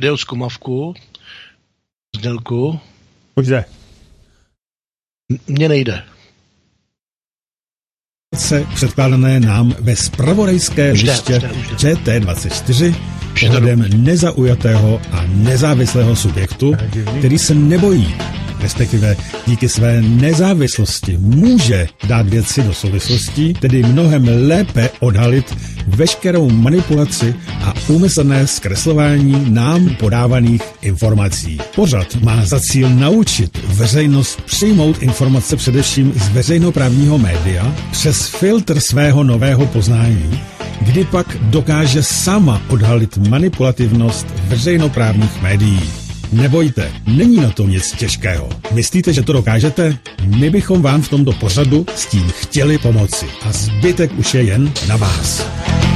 Jde o zkumavku. Znělku. Už jde. Mně nejde. Se předkládané nám ve zpravodajské liště ČT24 ohledem nezaujatého a nezávislého subjektu, který se nebojí, respektive díky své nezávislosti může dát věci do souvislostí, tedy mnohem lépe odhalit veškerou manipulaci a úmyslné zkreslování nám podávaných informací. Pořad má za cíl naučit veřejnost přijmout informace především z veřejnoprávního média přes filtr svého nového poznání, kdy pak dokáže sama odhalit manipulativnost veřejnoprávních médií. Nebojte, není na tom nic těžkého. Myslíte, že to dokážete? My bychom vám v tomto pořadu s tím chtěli pomoci. A zbytek už je jen na vás.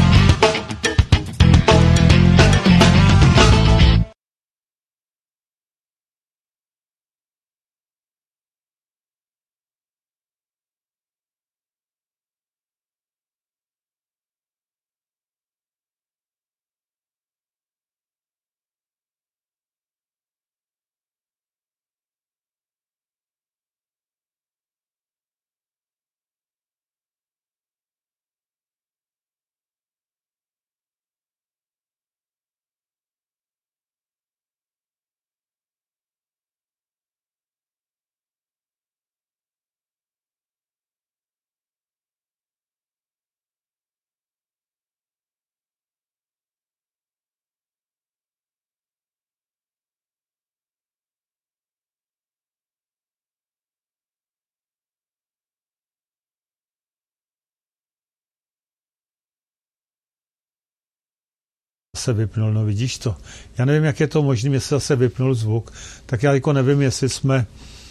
Se vypnul, no vidíš to. Já nevím, jak je to možné, jestli zase vypnul zvuk, tak já jako nevím, jestli jsme...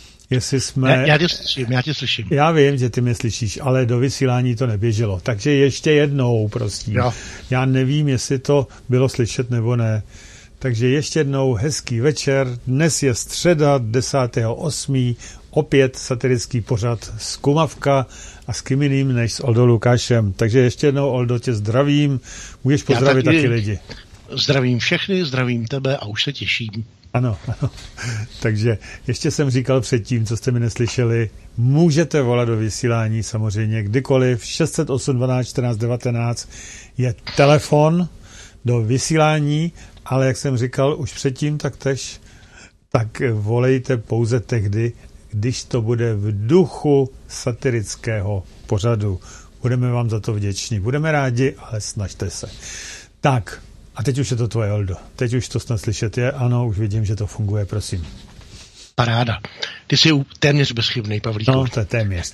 Já tě slyším. Já vím, že ty mě slyšíš, ale do vysílání to neběželo. Takže ještě jednou, prosím. Jo. Já nevím, jestli to bylo slyšet nebo ne. Takže ještě jednou hezký večer. Dnes je středa 10.8. Opět satirický pořad Zkumavka a s kým jiným než s Oldou Lukášem. Takže ještě jednou, Oldo, tě zdravím. Můžeš pozdravit taky lidi. Zdravím všechny, zdravím tebe a už se těším. Ano. Takže ještě jsem říkal předtím, co jste mi neslyšeli, můžete volat do vysílání samozřejmě kdykoliv. 608 12 14 19 je telefon do vysílání, ale jak jsem říkal už předtím, tak volejte pouze tehdy, když to bude v duchu satirického pořadu. Budeme vám za to vděční. Budeme rádi, ale snažte se. Tak, a teď už je to tvoje, Oldo. Teď už to snad slyšet je. Ano, už vidím, že to funguje, prosím. Paráda. Ty jsi téměř bezchybnej, Pavlíku. No, to je téměř.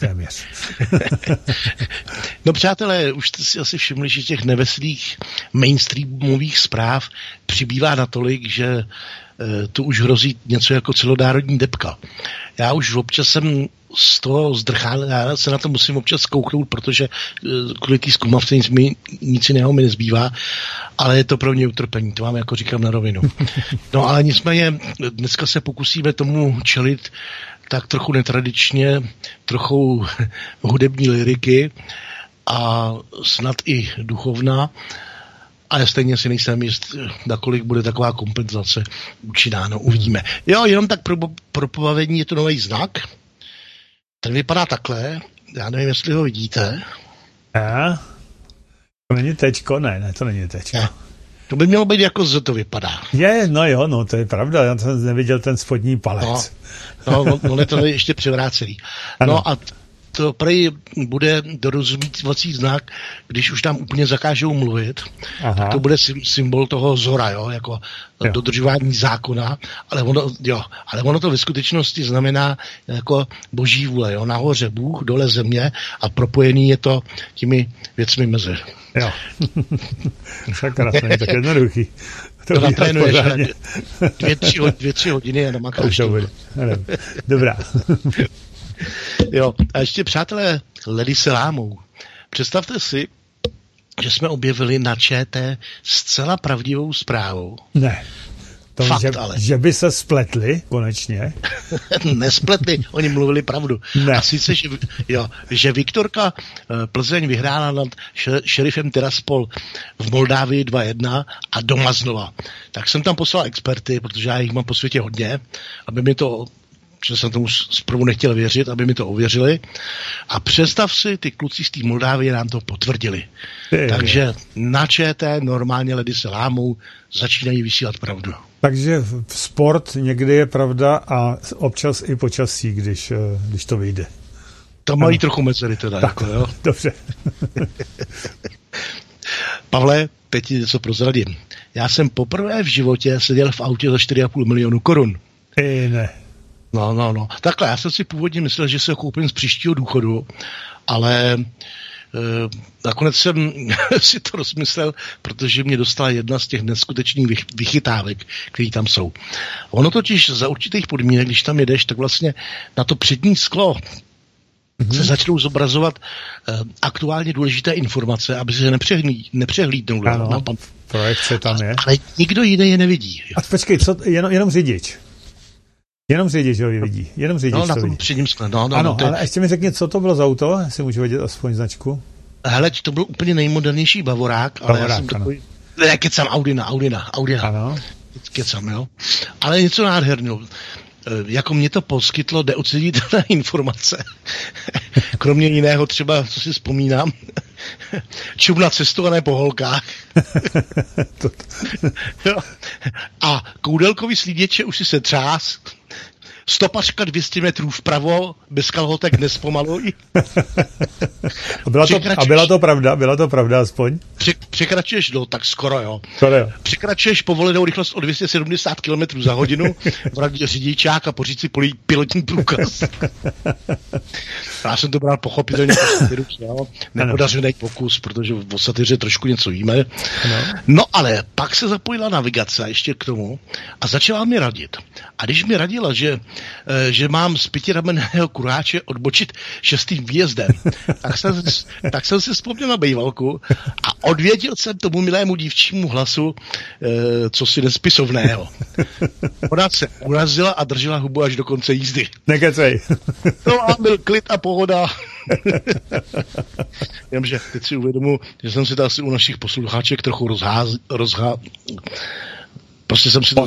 No přátelé, už jste si asi všimli, že těch neveselých mainstreamových zpráv přibývá natolik, že tu už hrozí něco jako celonárodní debka. Já už občas jsem z toho zdrchán, já se na to musím občas kouknout, protože kvůli té zkumavce nic jiného mi nezbývá, ale je to pro mě utrpení, to vám jako říkám na rovinu. No ale nicméně dneska se pokusíme tomu čelit tak trochu netradičně, trochu hudební lyriky a snad i duchovna, ale stejně si nejsem jist, nakolik bude taková kompenzace účinná, no uvidíme. Jo, jenom tak pro pobavení je to nový znak. Ten vypadá takhle, já nevím, jestli ho vidíte. To není tečko? Ne, to není tečko. Ne. To by mělo být jako Z to vypadá. No to je pravda, já jsem neviděl ten spodní palec. No, on je to ještě převrácený. Ano. No a to prej bude dorozumívací znak, když už tam úplně zakážou mluvit, tak to bude symbol toho zora, jako dodržování zákona, ale ono to ve skutečnosti znamená jako boží vůle, nahoře Bůh, dole země a propojený je to těmi věcmi mezi. Jo. Sakra, to je tak jednoduchý. To natrénuješ 2-3 hodiny a namakáš to. Dobrá. Jo, a ještě přátelé, ledy se lámou. Představte si, že jsme objevili na ČT zcela pravdivou zprávu. Ne. Fakt, ale. Že by se spletli konečně? Nespletli, oni mluvili pravdu. Ne. A sice, že Viktorka Plzeň vyhrála nad šerifem Tiraspol v Moldávii 2-1 a doma znova. Tak jsem tam poslal experty, protože já jich mám po světě hodně, aby mi to, že jsem tomu zprvu nechtěl věřit, aby mi to ověřili. A představ si, ty kluci z té Moldávie nám to potvrdili. Takže na ČT normálně ledy se lámou, začínají vysílat pravdu. Takže sport někdy je pravda a občas i počasí, když to vyjde. To mají trochu mezery teda. Tak, jako, jo? Dobře. Pavle, teď ti něco prozradím. Já jsem poprvé v životě seděl v autě za 4,5 milionu korun. Ne. No. Takhle, já jsem si původně myslel, že se ho koupím z příštího důchodu, ale nakonec jsem si to rozmyslel, protože mě dostala jedna z těch neskutečných vychytávek, které tam jsou. Ono totiž za určitých podmínek, když tam jedeš, tak vlastně na to přední sklo se začnou zobrazovat aktuálně důležité informace, aby se nepřehlídnul. Ano, projekce tam je. Ale nikdo jiný je nevidí. Jo. A počkej, jenom řidič. Jenom řidič ho vidí. Jenom řidič no, na to tom vidí. předním skle. Ano, ale ještě mi řekni, co to bylo za auto, jestli můžu vědět aspoň značku. Hele, to byl úplně nejmodernější Bavorák, ale já jsem takový... Ne, kecám, Audina. Ano. Kecám, jo. Ale něco nádherného. Jako mě to poskytlo neocenitelné informace. Kromě jiného třeba, co si vzpomínám, čumna cestované po holkách. A koudelkový slíděče už si se třás. Stopařka 200 metrů vpravo, bez kalhotek nespomaluj. Byla to pravda aspoň? Překračuješ, tak skoro jo. Překračuješ povolenou rychlost o 270 km za hodinu, vradí řidičák a pořídit si pilotní průkaz. Já jsem to bral pochopitelně nepodařený pokus, protože v satyře trošku něco víme. No ale pak se zapojila navigace ještě k tomu a začala mi radit. A když mi radila, že mám z pětiramenného kuráče odbočit 6. výjezdem, tak jsem si vzpomněl na bejvalku a odvěděl jsem tomu milému dívčímu hlasu cosi nespisovného. Ona se urazila a držela hubu až do konce jízdy. Nekecej. No a byl klid a pohoda. Jenomže teď si uvědomu, že jsem si to asi u našich poslucháček trochu prostě jsem si to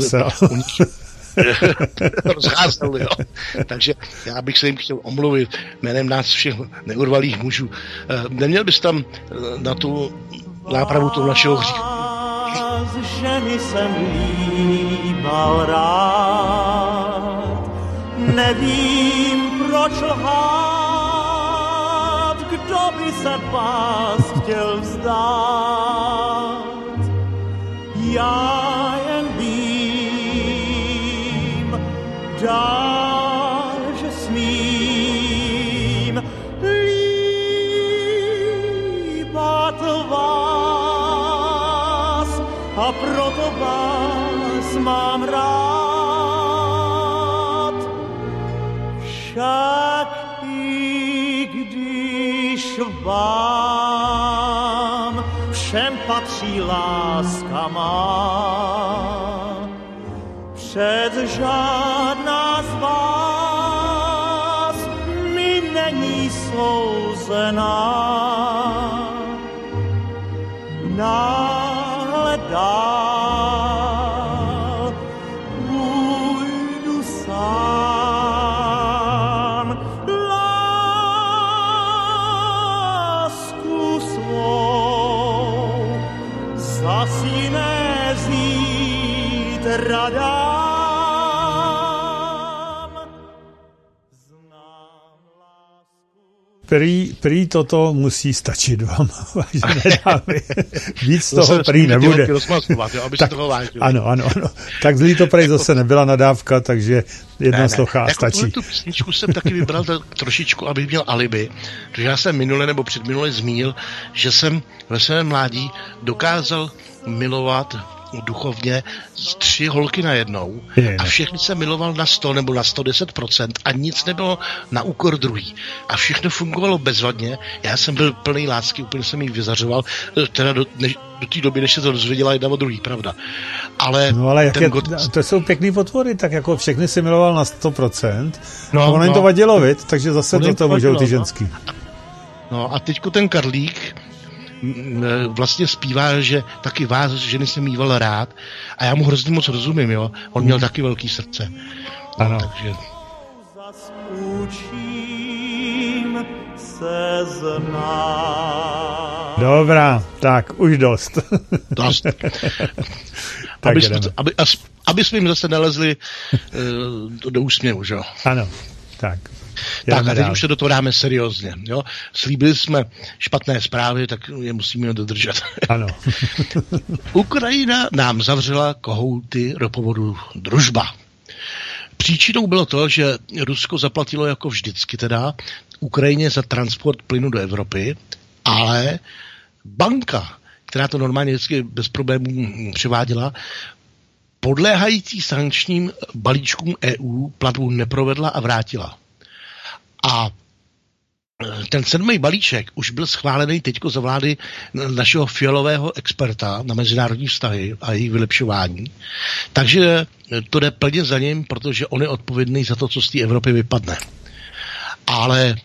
rozházel, jo. Takže já bych se jim chtěl omluvit jménem nás všech neurvalých mužů. Neměl bys tam na tu nápravu toho našeho hříchu? Z ženy jsem líbal rád, nevím proč lhát, kdo by se vás chtěl vzdát. Já jen vím, dál, že smím líbat vás a proto vás mám rád. Však i když vám všem patří láska má, před žádná z vás mi není souzená. Náhle dál půjdu sám, lásku svou zas jiné zítra dám. Prý toto musí stačit vám, vážené dámy. Víc toho prý nebude. Ano. Tak zlý to prý zase nebyla nadávka, takže jedna slocha stačí. Tu písničku jsem taky vybral trošičku, abych měl alibi, protože já jsem minule nebo předminule zmínil, že jsem ve svém mládí dokázal milovat duchovně 3 holky najednou a všechny se miloval na 100 nebo na 110% a nic nebylo na úkor druhý. A všechno fungovalo bezvadně. Já jsem byl plný lásky, úplně jsem jí vyzařoval, teda do té doby, než se to dozvěděla jedna od druhý, pravda. Ale to jsou pěkný potvory, tak jako všechny si miloval na 100%, a ono jim to vadilo, takže zase do toho můžou ty ženský. No a teďko ten Karlík vlastně zpívá, že taky vás, ženy, jsem mýval rád a já mu hrozně moc rozumím, jo. On měl taky velký srdce. Ano. Takže... Dobrá, tak už dost. Aby jsme jim zase nalezli do úsměvu, že jo. Ano, tak. Tak a teď už se do toho dáme seriózně. Jo? Slíbili jsme špatné zprávy, tak je musíme dodržet. Ano. Ukrajina nám zavřela kohouty ropovodu Družba. Příčinou bylo to, že Rusko zaplatilo jako vždycky teda Ukrajině za transport plynu do Evropy, ale banka, která to normálně vždycky bez problémů převáděla, podléhající sankčním balíčkům EU platbu neprovedla a vrátila. A ten 7. balíček už byl schválený teďko za vlády našeho fialového experta na mezinárodní vztahy a jejich vylepšování. Takže to jde plně za ním, protože on je odpovědný za to, co z té Evropy vypadne. Ale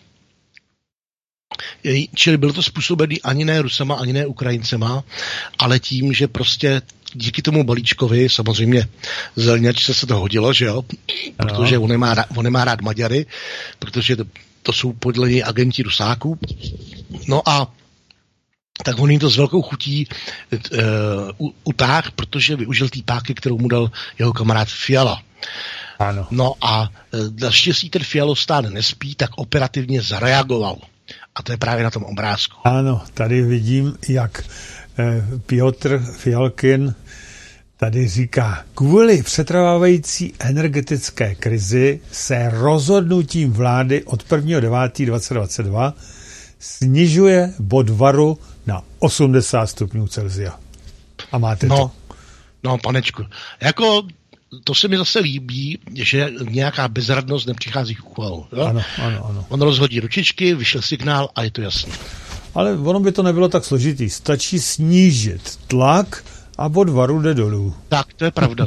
čili bylo to způsobené ani ne Rusama, ani ne Ukrajincema, ale tím, že prostě díky tomu balíčkovi, samozřejmě Zelňačce se to hodilo, že jo, protože on nemá rád Maďary, protože to jsou podle něj agenti Rusáků. No a tak on jim to s velkou chutí utáhl, protože využil té páky, kterou mu dal jeho kamarád Fiala. Ano. No a naštěstí ten Fialostán nespí, tak operativně zareagoval. A to je právě na tom obrázku. Ano, tady vidím, jak Piotr Fialkin tady říká, kvůli přetrvávající energetické krizi se rozhodnutím vlády od 1.9.2022 snižuje bod varu na 80 stupňů Celsia. A máte to. No, panečku. Jako to se mi zase líbí, že nějaká bezradnost nepřichází k úvahu. Ano. On rozhodí ručičky, vyšel signál a je to jasné. Ale ono by to nebylo tak složitý. Stačí snížit tlak a bod varu jde dolů. Tak, to je pravda.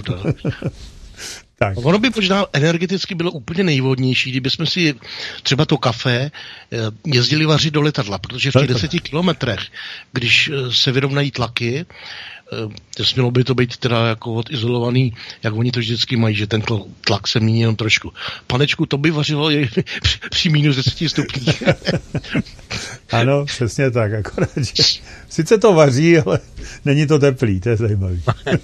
Tak. Ono by možná energeticky bylo úplně nejvhodnější, kdyby jsme si třeba to kafe jezdili vařit do letadla, protože v těch 10 kilometrech, když se vyrovnají tlaky, smělo by to být teda jako odizolovaný, jak oni to vždycky mají, že ten tlak se mění jenom trošku. Panečku, to by vařilo při minus 10 stupních. Ano, přesně tak, akorát, že sice to vaří, ale není to teplý, to je zajímavý.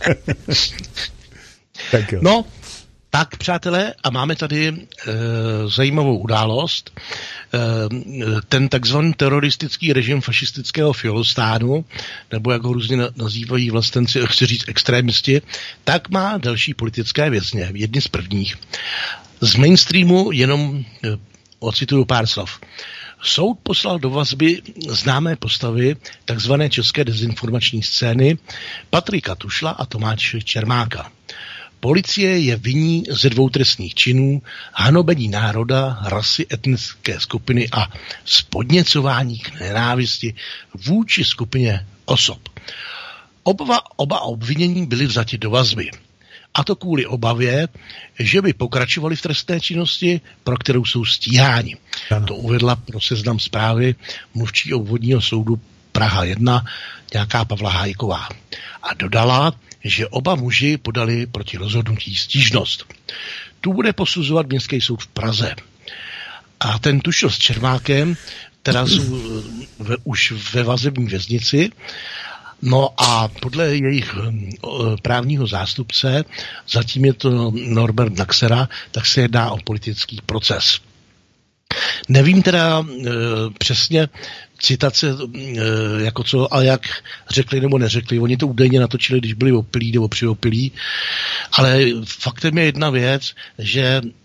Tak jo. No, tak, přátelé, a máme tady zajímavou událost. Ten takzvaný teroristický režim fašistického Fialostánu, nebo jak ho různě nazývají vlastenci, chci říct extrémisti, tak má další politické vězně, jedni z prvních. Z mainstreamu jenom ocituju pár slov. Soud poslal do vazby známé postavy takzvané české dezinformační scény Patrika Tušla a Tomáše Čermáka. Policie je vinní ze 2 trestných činů, hanobení národa, rasy, etnické skupiny a spodněcování k nenávisti vůči skupině osob. Oba obvinění byli vzati do vazby. A to kvůli obavě, že by pokračovali v trestné činnosti, pro kterou jsou stíháni. Ano. To uvedla pro Seznam Zprávy mluvčí obvodního soudu Praha 1, nějaká Pavla Hájková. A dodala, že oba muži podali proti rozhodnutí stížnost. Tu bude posuzovat Městský soud v Praze. A ten Tušil s Čermákem teda jsou už ve vazební věznici. No a podle jejich právního zástupce, zatím je to Norbert Naxera, tak se jedná o politický proces. Nevím teda přesně citace jako co a jak řekli nebo neřekli. Oni to údajně natočili, když byli opilí nebo přiopilí. Ale faktem je jedna věc, že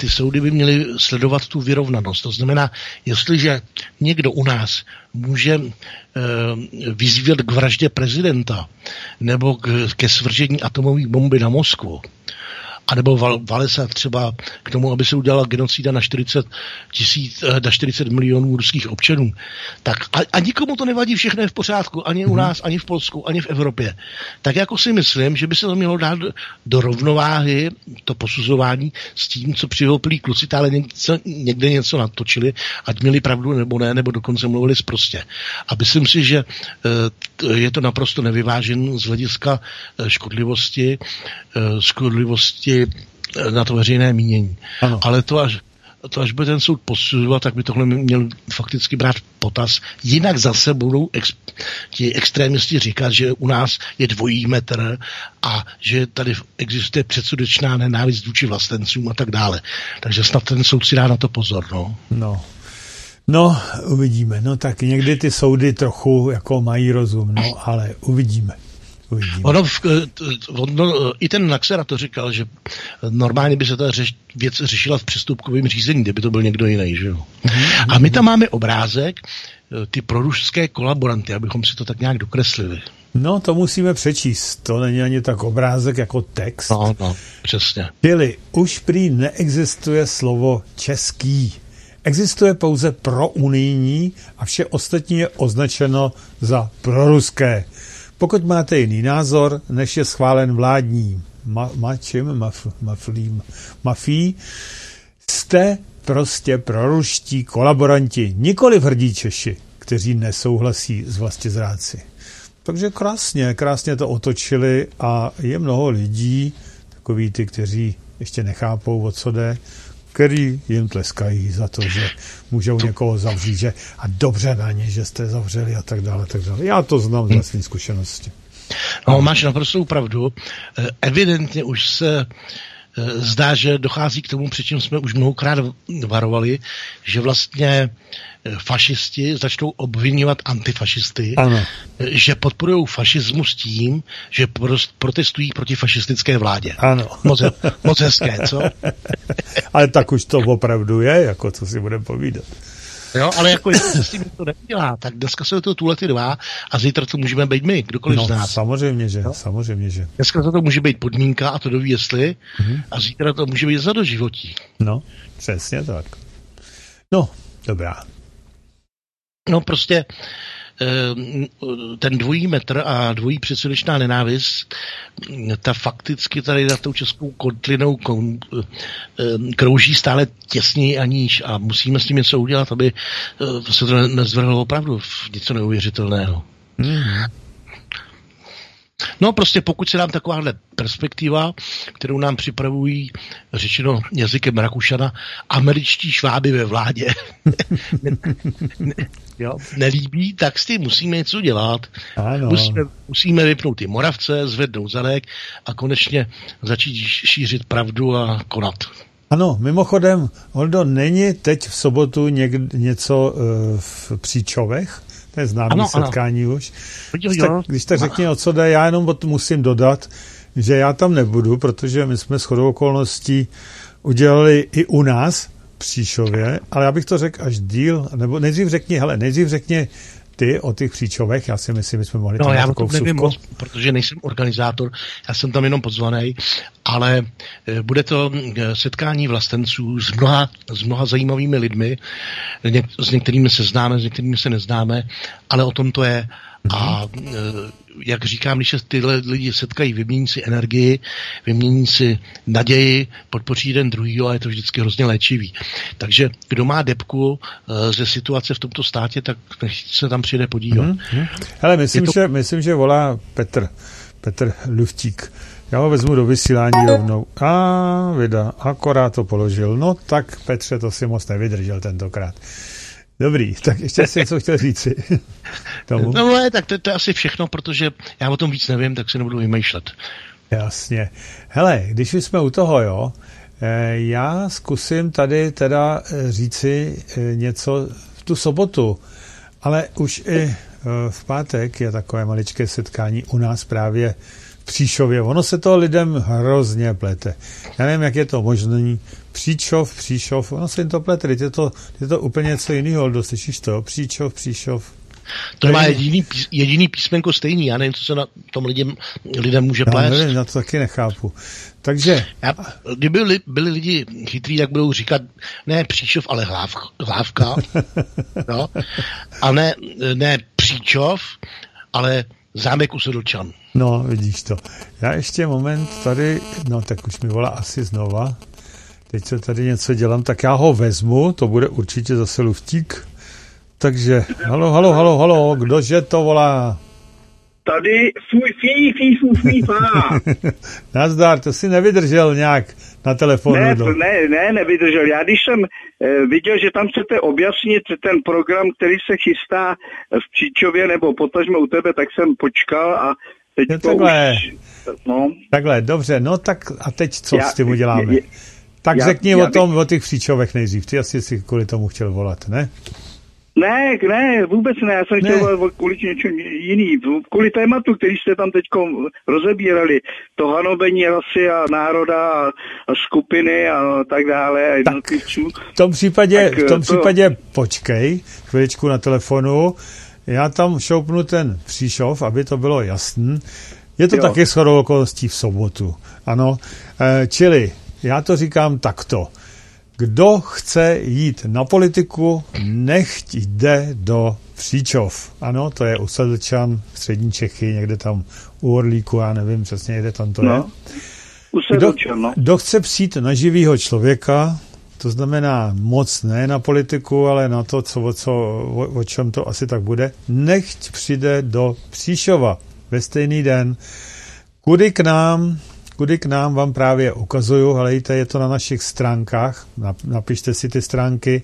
ty soudy by měly sledovat tu vyrovnanost. To znamená, jestliže někdo u nás může vyzývat k vraždě prezidenta nebo ke svržení atomové bomby na Moskvu, anebo Walesa třeba k tomu, aby se udělala genocida na 40 milionů ruských občanů, tak a nikomu to nevadí, všechno je v pořádku, ani u nás, ani v Polsku, ani v Evropě. Tak jako si myslím, že by se to mělo dát do rovnováhy to posuzování s tím, co přihoupilí kluci tále někde něco natočili, ať měli pravdu nebo ne, nebo dokonce mluvili sprostě. A myslím si, že je to naprosto nevyvážené z hlediska škodlivosti na to veřejné mínění. Ano. Ale to až bude ten soud posuzovat, tak by tohle měl fakticky brát v potaz. Jinak zase budou ti extrémisti říkat, že u nás je dvojí metr a že tady existuje předsudečná nenávist vůči vlastencům a tak dále. Takže snad ten soud si dá na to pozor. No, uvidíme. No tak někdy ty soudy trochu jako mají rozum, ale uvidíme. I ten Naxera to říkal, že normálně by se ta věc řešila v přestupkovém řízení, kdyby to byl někdo jiný. Že jo? A my tam máme obrázek, ty proruské kolaboranty, abychom si to tak nějak dokreslili. No, to musíme přečíst. To není ani tak obrázek jako text. No, přesně. Čili už prý neexistuje slovo český. Existuje pouze prounijní a vše ostatní je označeno za proruské. Pokud máte jiný názor, než je schválen vládní mafií, jste prostě proruští kolaboranti, nikoliv hrdí Češi, kteří nesouhlasí s vlastizrádci. Takže krásně to otočili a je mnoho lidí, takový ty, kteří ještě nechápou, o co jde, který jim tleskají za to, že můžou někoho zavřít, že a dobře na ně, že jste zavřeli a tak dále. Já to znám z vlastní zkušenosti. No, máš naprostou pravdu. Evidentně už se zdá, že dochází k tomu, před čím jsme už mnohokrát varovali, že vlastně fašisti začnou obvinovat antifašisty, ano. Že podporují fašismus tím, že protestují proti fašistické vládě. Ano. Moc hezké, co? Ale tak už to opravdu je, jako co si budeme povídat. Jo, ale jako jestli se s tím to nedělá, tak dneska jsou to tuhlety dva a zítra to můžeme být my, kdokoliv z nás. Samozřejmě, že. Dneska to může být podmínka a to doví jestli a zítra to může být za doživotí. No, přesně tak. No, dobrá. No prostě ten dvojí metr a dvojí předsudečná nenávist, ta fakticky tady na tou českou kotlinou krouží stále těsněji a níž a musíme s tím něco udělat, aby se to nezvrhlo opravdu v něco neuvěřitelného. No prostě pokud se nám takováhle perspektiva, kterou nám připravují, řečeno jazykem Rakušana, američtí šváby ve vládě, nelíbí, tak s tím musíme něco dělat. Musíme vypnout ty Moravce, zvednout zadek a konečně začít šířit pravdu a konat. Ano, mimochodem, Holdo, není teď v sobotu něco v Příčovech? To je známý setkání už. Když tak řekni, o co jde, já jenom musím dodat, že já tam nebudu, protože my jsme shodou okolností udělali i u nás v Příšově, ale já bych to řekl až díl, nebo nejdřív řekni ty o těch Příčovech, já si myslím, že jsme mohli já o tom nevím moc, protože nejsem organizátor, já jsem tam jenom pozvaný, ale bude to setkání vlastenců s mnoha zajímavými lidmi, s některými se známe, s některými se neznáme, ale o tom to je. A jak říkám, když se tyhle lidi setkají, vymění si energii, vymění si naději, podpoří jeden druhýho a je to vždycky hrozně léčivý. Takže kdo má debku ze situace v tomto státě, tak se tam přijde podívat. Hele, myslím, že volá Petr Luftík. Já ho vezmu do vysílání rovnou. Akorát to položil. No tak, Petře, to si moc nevydržel tentokrát. Dobrý, tak ještě si něco chtěl říci. Tomu. No, tak to je asi všechno, protože já o tom víc nevím, tak si nebudu vymýšlet. Jasně. Hele, když jsme u toho, já zkusím tady teda říci něco v tu sobotu, ale už i v pátek je takové maličké setkání u nás právě Příšově. Ono se to lidem hrozně plete. Já nevím, jak je to možné. Příšov, ono se jim to plete. Je to úplně něco jiného, Oldo, slyšíš to? Příšov. To má jediný písmenko stejný. Já nevím, co se na tom lidem může plést. Já nevím, já to taky nechápu. Takže... Kdyby byli lidi chytrý, tak budou říkat ne Příšov, ale Hlávka. No? A ne Příčov, ale Zámek u Sedlčan. No, vidíš to. Já ještě moment tady, no tak už mi volá asi znova. Teď se tady něco dělám, tak já ho vezmu, to bude určitě zase luftík. Takže, halo, kdože to volá? Tady fá. Nazdar, to si nevydržel nějak na telefonu. Nevydržel. Já když jsem viděl, že tam chcete objasnit ten program, který se chystá v Příčově nebo potažmo u tebe, tak jsem počkal a teď Takhle, dobře, no tak a teď co s tím uděláme? Tak řekni o těch Příčovech nejdřív. Ty asi si kvůli tomu chtěl volat, ne? Ne, vůbec ne, já jsem chtěl volat kvůli něčemu jiný, kvůli tématu, který jste tam teď rozebírali, to hanobení rasy a národa a skupiny a tak dále a jednotlivců. V tom případě počkej chviličku na telefonu, já tam šoupnu ten Příšov, aby to bylo jasný. Je to taky shodou okolností v sobotu, ano, čili já to říkám takto. Kdo chce jít na politiku, nechť jde do Příčov. Ano, to je u Sedlčan, střední Čechy, někde tam u Orlíku, já nevím přesně, kde tam to je. U Sedlčan, Kdo chce přijít na živýho člověka, to znamená moc ne na politiku, ale na to, o čem to asi tak bude, nechť přijde do Příšova ve stejný den. Kudy k nám vám právě ukazuju, helejte, je to na našich stránkách, napište si ty stránky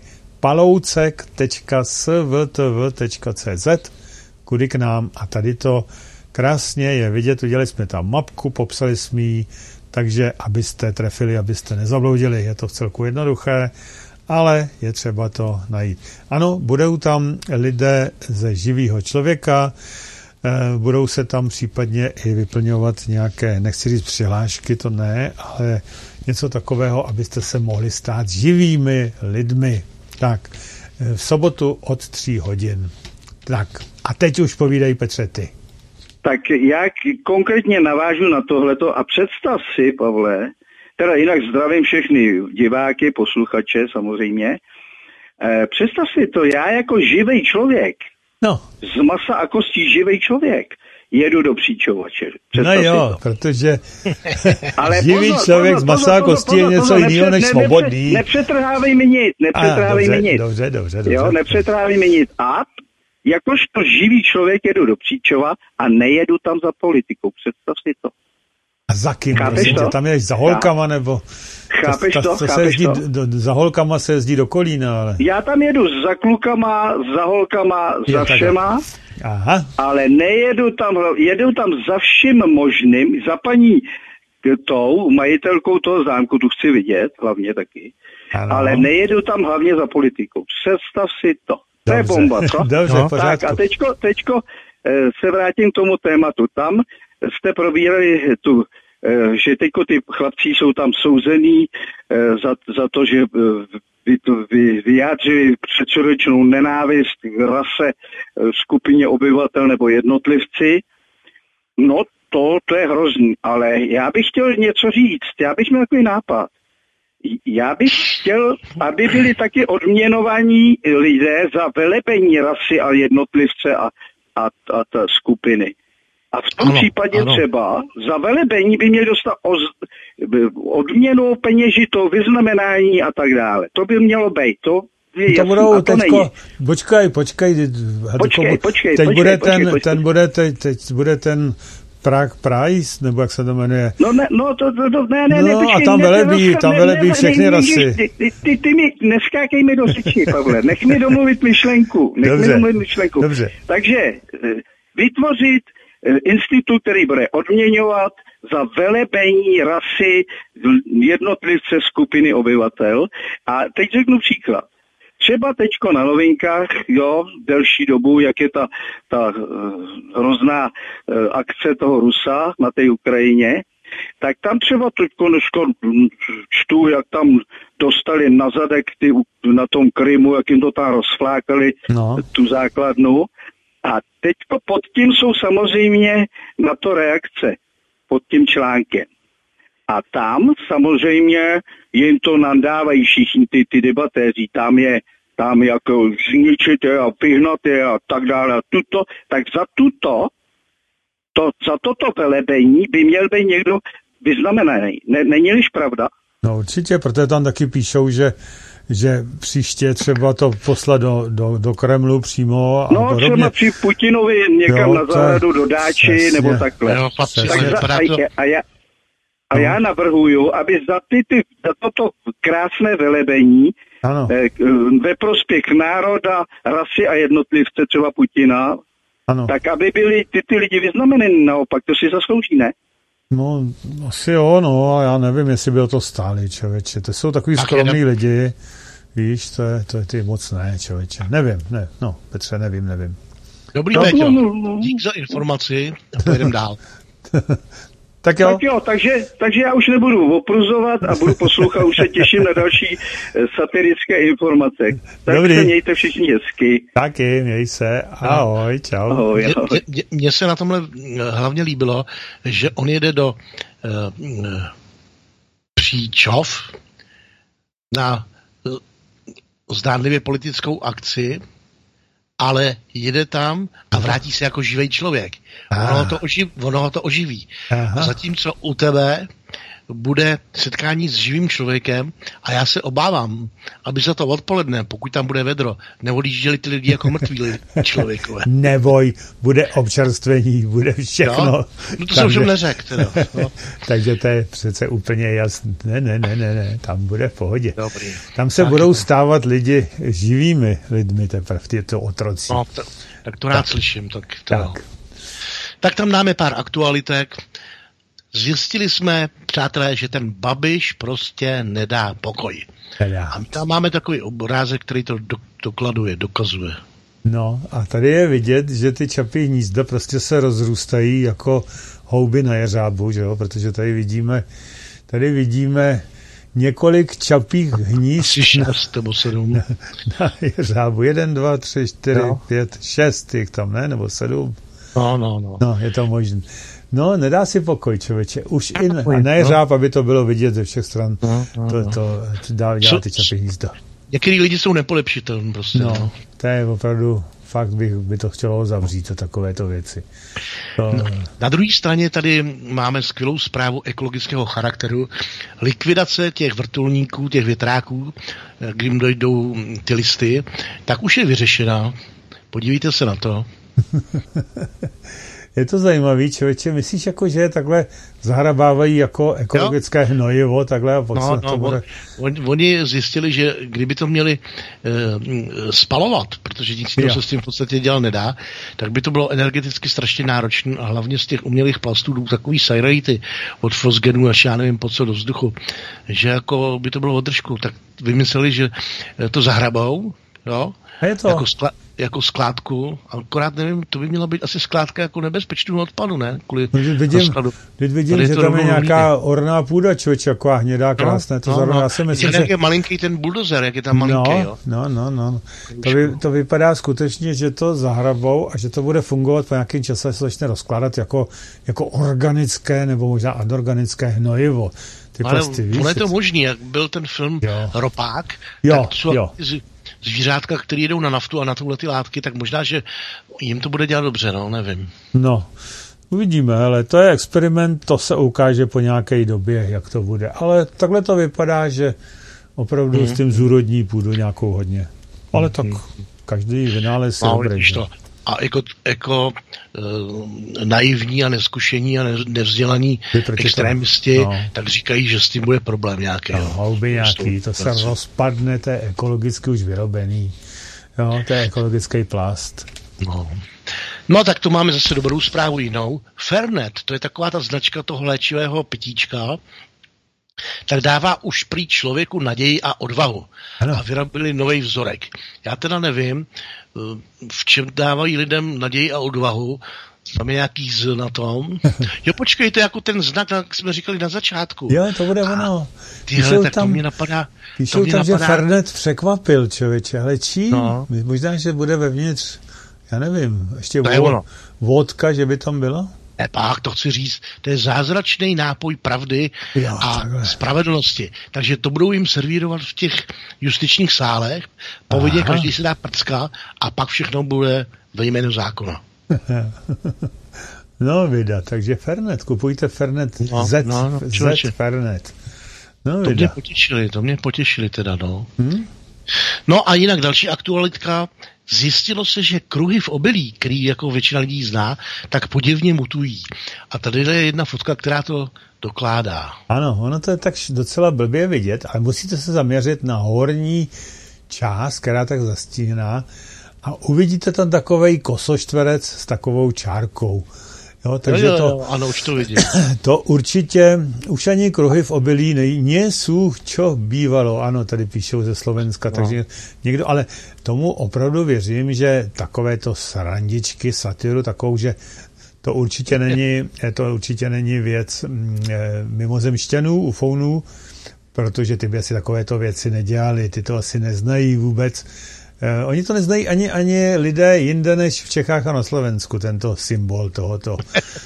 paloucek.svtv.cz, kudy k nám a tady to krásně je vidět, udělali jsme tam mapku, popsali jsme ji, takže abyste trefili, abyste nezabloudili, je to vcelku jednoduché, ale je třeba to najít. Ano, budou tam lidé ze živýho člověka, budou se tam případně i vyplňovat nějaké, nechci říct přihlášky, to ne, ale něco takového, abyste se mohli stát živými lidmi. Tak, v sobotu od 3 hodin. Tak, a teď už povídej, Petře, ty. Tak já konkrétně navážu na tohleto a představ si, Pavle, teda jinak zdravím všechny diváky, posluchače samozřejmě, představ si to, já jako živý člověk, z masa a kostí živý člověk, jedu do Příčovače. No jo, protože živý člověk z masa a kostí je něco jiného než svobodný. Nepřetrhávej mi nic, Dobře. Jo, nepřetrhávej mi nic. A jakožto živý člověk jedu do Příčova a nejedu tam za politikou. Představ si to. A za kým? Tam jedeš za holkama, nebo... Chápeš to? Za holkama se jezdí do Kolína, ale... Já tam jedu za klukama, za holkama, za všema, ale jedu tam za vším možným, za paní tou, majitelkou toho zámku, tu chci vidět, hlavně taky, ale nejedu tam hlavně za politikou. Představ si to. To je bomba, co? Dobře, tak a teďko se vrátím k tomu tématu. Tam jste probírali že teďko ty chlapci jsou tam souzený za to, že vyjádřili předsudečnou nenávist k rase, skupině obyvatel nebo jednotlivci. No to je hrozný, ale já bych chtěl něco říct, já bych měl takový nápad. Já bych chtěl, aby byli taky odměnovaní lidé za velebení rasy a jednotlivce a skupiny. A v tom případě třeba za velebení by měli dostat odměnu peněžitou, vyznamenání a tak dále. To by mělo být. To budou teďko... Počkej. Teď bude ten Prague Prize, nebo jak se to jmenuje. Ne, a tam velebí všechny rasy. Ty mi neskákej mi do řeči, Pavle. Nech mi domluvit myšlenku. Dobře. Takže vytvořit institut, který bude odměňovat za velebení rasy jednotlivce skupiny obyvatel. A teď řeknu příklad. Třeba teďko na novinkách, delší dobu, jak je ta různá akce toho Rusa na té Ukrajině, tak tam třeba čtu, jak tam dostali na zadek na tom Krymu, jak jim to tam rozflákali, tu základnu. A teď pod tím jsou samozřejmě na to reakce, pod tím článkem. A tam samozřejmě jim to nadávají všichni ty debatéři, tam jako zničit je a vyhnat je a tak dále. Tak za toto velebení by měl být někdo vyznamenaný. Není-liž pravda? No určitě, protože tam taky píšou, že příště třeba to poslat do Kremlu přímo a podobně. Třeba při Putinovi někam na zahradu do dáči nebo takhle. Jo, já navrhuju, aby za toto krásné velebení ve prospěch národa, rasy a jednotlivce, třeba Putina, tak aby byli ty lidi vyznameněni naopak, to si zaslouží, ne? No, asi jo, no, a já nevím, jestli by o to stáli, člověče. To jsou takový skromný lidi, víš, to je moc ne, člověče. Nevím, Petře, nevím. Dobrý, Péťo, dík za informaci a pojedeme dál. Tak jo, takže já už nebudu opruzovat a budu poslouchat, už se těším na další satirické informace. Tak dobrý. Se mějte všichni hezky. Taky, měj se, ahoj, čau. Ahoj. Mně se na tomhle hlavně líbilo, že on jede do Příčov na zdánlivě politickou akci, ale jede tam a vrátí se jako živý člověk. Ono ho to oživí. A zatímco u tebe bude setkání s živým člověkem a já se obávám, aby za to odpoledne, pokud tam bude vedro, neodjížděli ty lidi jako mrtví člověkové. Neboj, bude občerstvení, bude všechno. Jo? No to jsem všem neřekl. Teda. No. Takže to je přece úplně jasné. Ne, tam bude v pohodě. Dobrý. Tam se budou stávat lidi živými lidmi teprve, tyto otroci. No, tak to rád slyším. Tak tam dáme pár aktualitek. Zjistili jsme, přátelé, že ten Babiš prostě nedá pokoj. A my tam máme takový obrázek, který to dokazuje. No a tady je vidět, že ty čapí hnízda prostě se rozrůstají jako houby na jeřábu, že jo? Protože tady vidíme několik čapích hnízd. Asi 6 nebo 7. Na jeřábu. 1, 2, 3, 4, 5, 6 jich tam, ne? Nebo 7. No. No, je to možné. No, nedá si pokoj, člověče. Už i na jeřáb, aby to bylo vidět ze všech stran. To dá dělat ty čapí hnízda. Některý lidi jsou nepolepšitelní prostě. No, to je opravdu fakt by to chtělo zavřít, takovéto věci. Na druhé straně tady máme skvělou zprávu ekologického charakteru. Likvidace těch vrtulníků, těch větráků, kdy dojdou ty listy, tak už je vyřešená. Podívejte se na to. Je to zajímavý, člověče. Myslíš, jako, že takhle zahrabávají jako ekologické hnojivo, takhle a potom to bude... Oni zjistili, že kdyby to měli spalovat, protože nic jiného se s tím v podstatě dělat nedá, tak by to bylo energeticky strašně náročné a hlavně z těch umělých plastů jdou takový sajrajty od fosgenů až já nevím po co do vzduchu, že jako by to bylo od držku. Tak vymysleli, že to zahrabou, jo, jako skládku, akorát nevím, to by měla být asi skládka jako nebezpečného odpadu, ne? Vidím, že tam je nějaká orná půda, člověče, jako hnědá, krásné. Já si myslím, že... Jak je malinký ten buldozer, jak je tam malinký, jo? No. To vypadá skutečně, že to zahrabou a že to bude fungovat po nějakém čase, se začne rozkládat jako organické nebo možná anorganické hnojivo. Ale ono je to možný, jak byl ten film Ropák, tak zvířátka, který jedou na naftu a na tohle ty látky, tak možná, že jim to bude dělat dobře, nevím. No, uvidíme, ale to je experiment, to se ukáže po nějaké době, jak to bude. Ale takhle to vypadá, že opravdu s tím zúrodní půdu nějakou hodně. Ale tak každý vynález je dobrý. A naivní a neskušení a nevzdělaní extrémisti, tak říkají, že s tím bude problém nějaký. Houby nějaký, to se rozpadne, to je ekologicky už vyrobený. Jo, to je ekologický plast. No tak tu máme zase dobrou zprávu jinou. Fernet, to je taková ta značka toho léčivého pitíčka, tak dává už prý člověku naději a odvahu. Ano. A vyrobili nový vzorek. Já teda nevím, v čem dávají lidem naději a odvahu, Tam je nějaký Z na tom. Jo, počkej, to je jako ten znak, jak jsme říkali na začátku. Jo, to bude ono. Tyhle, tak to mě napadá. Píšou tam, že Fernet překvapil, člověče, ale čím? No. Možná, že bude vevnitř, já nevím, ještě vodka, že by tam byla? Pak to chci říct, to je zázračný nápoj pravdy a spravedlnosti. Takže to budou jim servírovat v těch justičních sálech, povědě každý si dá prcka a pak všechno bude ve jménu zákona. No vida, takže Fernet, kupujte Fernet Z Fernet. No, to mě potěšili teda, no. No a jinak další aktualitka. Zjistilo se, že kruhy v obilí, který jako většina lidí zná, tak podivně mutují. A tady je jedna fotka, která to dokládá. Ano, ono to je tak docela blbě vidět, ale musíte se zaměřit na horní část, která tak zastíná, a uvidíte tam takovej kosoštverec s takovou čárkou. Jo, takže ano, už to vidím. To určitě, už ani kruhy v obilí nejsou, čo bývalo. Ano, tady píšou ze Slovenska, takže někdo, ale tomu opravdu věřím, že takovéto srandičky, satiru, takovou, že to určitě není věc mimozemšťanů, ufounů, protože ty by asi takovéto věci nedělali, ty to asi neznají vůbec. Oni to neznají ani lidé jinde než v Čechách a na Slovensku, tento symbol tohoto.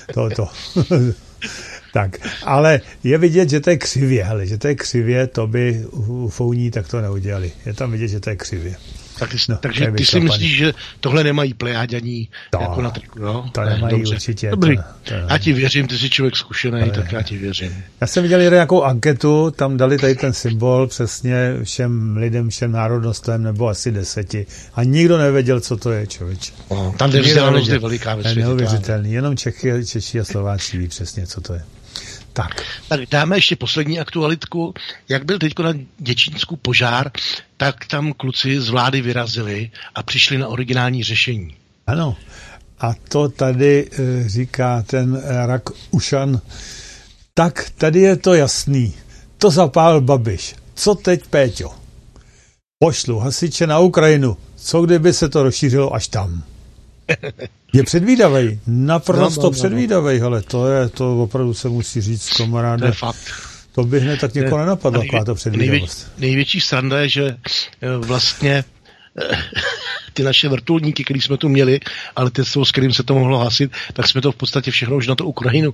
Tak, ale je vidět, že to je křivě, to by ufouní tak to neudělali. Je tam vidět, že to je křivě. Takže ty si myslíš, že tohle nemají plejáďaní jako na triku, no? To nemají dobře. Určitě. Dobrý. Já ti věřím, ty jsi člověk zkušený, tak já ti věřím. Já jsem viděl nějakou anketu, tam dali tady ten symbol přesně všem lidem, všem národnostem, nebo asi 10. A nikdo nevěděl, co to je, člověče. Tam nevzdělanost je veliká ve světě. Neuvěřitelný, jenom Češi a Slováci ví přesně, co to je. Tak dáme ještě poslední aktualitku. Jak byl teď na Děčínsku požár, tak tam kluci z vlády vyrazili a přišli na originální řešení. Ano. A to tady říká ten Rak Ušan. Tak tady je to jasný. To zapálil Babiš. Co teď, Péťo? Pošlu hasiče na Ukrajinu. Co kdyby se to rozšířilo až tam? Je předvídavej, naprosto předvídavej, hele, to opravdu se musí říct, kamaráde. To je fakt. To by hned tak někoho nenapadlo, taková to předvídavost. Největší sranda je, že vlastně ty naše vrtulníky, které jsme tu měli, ale ty, s kterým se to mohlo hasit, tak jsme to v podstatě všechno už na tu Ukrajinu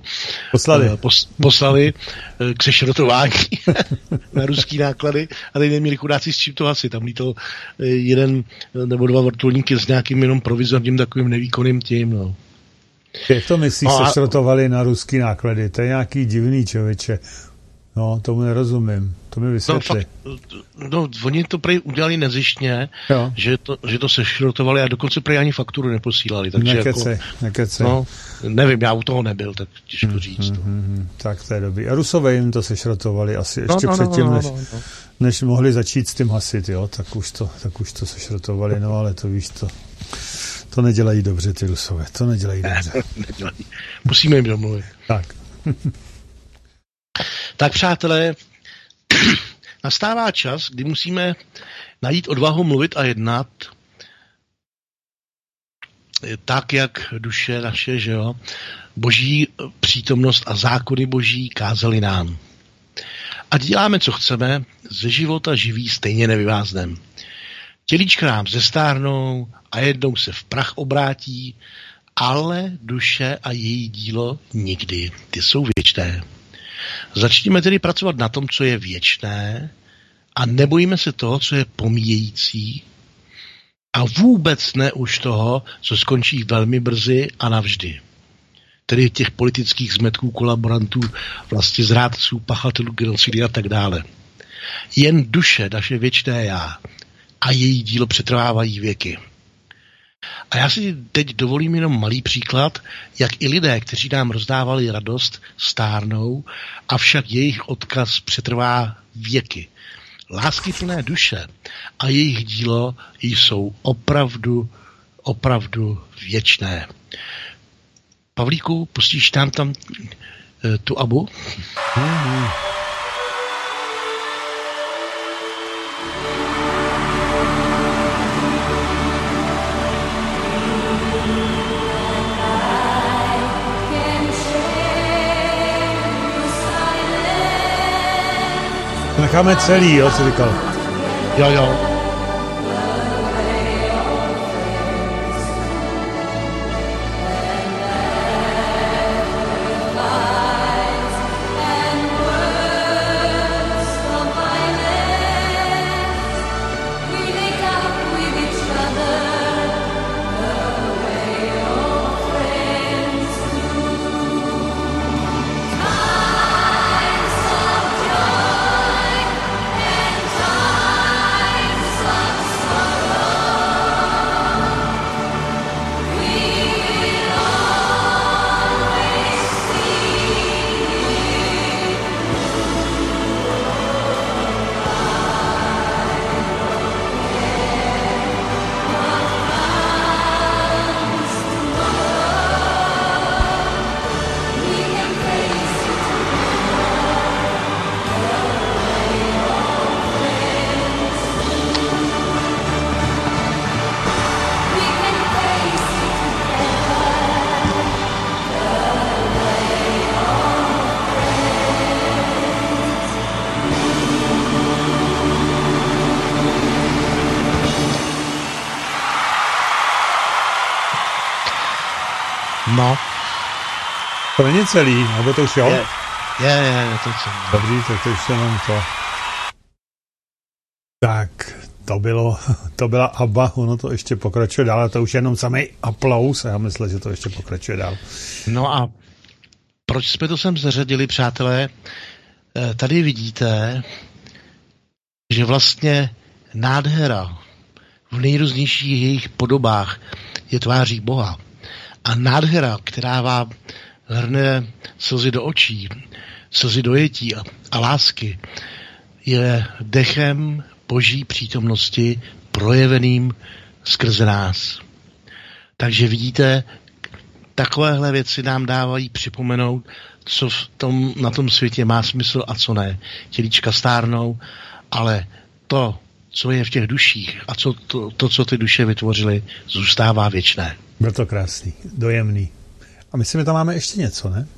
poslali k sešrotování na ruský náklady a teď neměli chudáci s čím to hasit. Tam lítal jeden nebo dva vrtulníky s nějakým jenom provizorním takovým nevýkonným tím. No. Jak to myslíš, sešrotovali na ruský náklady? To je nějaký divný, člověče. No, tomu nerozumím. To mi vysvětli. No, oni to prej udělali nezištně, že to sešrotovali a dokonce prej ani fakturu neposílali. Takže nekecej. No, nevím, já u toho nebyl, tak těžko říct. Tak to je dobrý. A Rusové jim to sešrotovali asi ještě předtím, než mohli začít s tím hasit, jo? Tak už to sešrotovali, no ale to víš to. To nedělají dobře ty Rusové, to nedělají dobře. Musíme jim domluvit. Tak. Tak přátelé, nastává čas, kdy musíme najít odvahu mluvit a jednat tak, jak duše naše, že jo, boží přítomnost a zákony boží kázali nám. Ať děláme, co chceme, ze života živí stejně nevyváznem. Tělíčka nám zestárnou a jednou se v prach obrátí, ale duše a její dílo nikdy, ty jsou věčné. Začněme tedy pracovat na tom, co je věčné a nebojíme se toho, co je pomíjející a vůbec ne už toho, co skončí velmi brzy a navždy. Tedy těch politických zmetků, kolaborantů, vlastně zrádců, pachatelů, genocidy a tak dále. Jen duše, naše věčné já a její dílo přetrvávají věky. A já si teď dovolím jenom malý příklad, jak i lidé, kteří nám rozdávali radost, stárnou, avšak jejich odkaz přetrvá věky. Láskyplné duše a jejich dílo jsou opravdu věčné. Pavlíku, pustíš tam tu abu? necháme celý, jo, co říkal. Jo. No. To není celý, nebo to už jo? Je to celý. Dobrý, tak to už jenom to. Tak, to byla ABBA, ono to ještě pokračuje dál, a to už jenom samý aplaus a já myslím, že to ještě pokračuje dál. No a proč jsme to sem zařadili, přátelé? Tady vidíte, že vlastně nádhera v nejrůznějších jejich podobách je tváří Boha. A nádhera, která vám hrne slzy do očí, slzy dojetí a lásky, je dechem Boží přítomnosti projeveným skrze nás. Takže vidíte, takovéhle věci nám dávají připomenout, co na tom světě má smysl a co ne. Tělíčka stárnou, ale to, co je v těch duších a co ty duše vytvořily, zůstává věčné. Byl to krásný, dojemný. A myslím, že tam máme ještě něco, ne?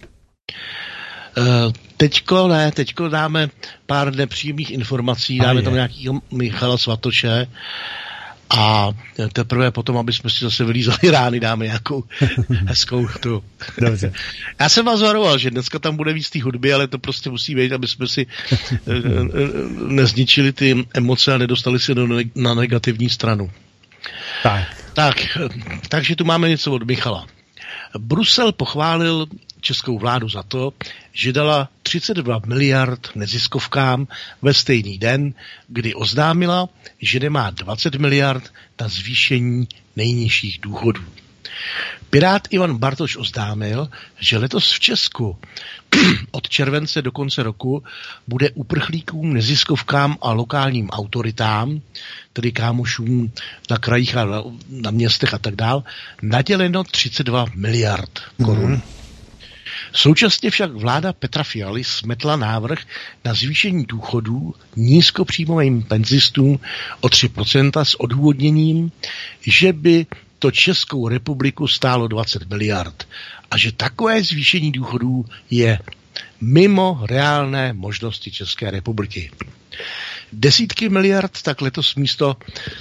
Teďko dáme pár nepříjemných informací, dáme tam nějakýho Michala Svatoše a teprve potom, aby jsme si zase vylízali rány, dáme nějakou hezkou tu. Dobře. Já jsem vás varoval, že dneska tam bude víc té hudby, ale to prostě musí být, aby jsme si nezničili ty emoce a nedostali se na negativní stranu. Takže tu máme něco od Michala. Brusel pochválil českou vládu za to, že dala 32 miliard neziskovkám ve stejný den, kdy oznámila, že nemá 20 miliard na zvýšení nejnižších důchodů. Pirát Ivan Bartoš oznámil, že letos v Česku od července do konce roku bude uprchlíkům, neziskovkám a lokálním autoritám, tedy kámošům na krajích a na městech a tak dál, naděleno 32 miliard korun. Současně však vláda Petra Fialy smetla návrh na zvýšení důchodů nízkopříjmovým penzistům o 3% s odůvodněním, že by to Českou republiku stálo 20 miliard a že takové zvýšení důchodů je mimo reálné možnosti České republiky. Desítky miliard tak letos místo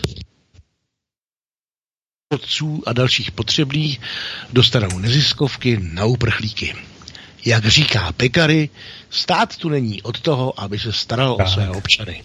otců a dalších potřebných dostanou neziskovky na uprchlíky. Jak říká Pekary, stát tu není od toho, aby se staral o své občany.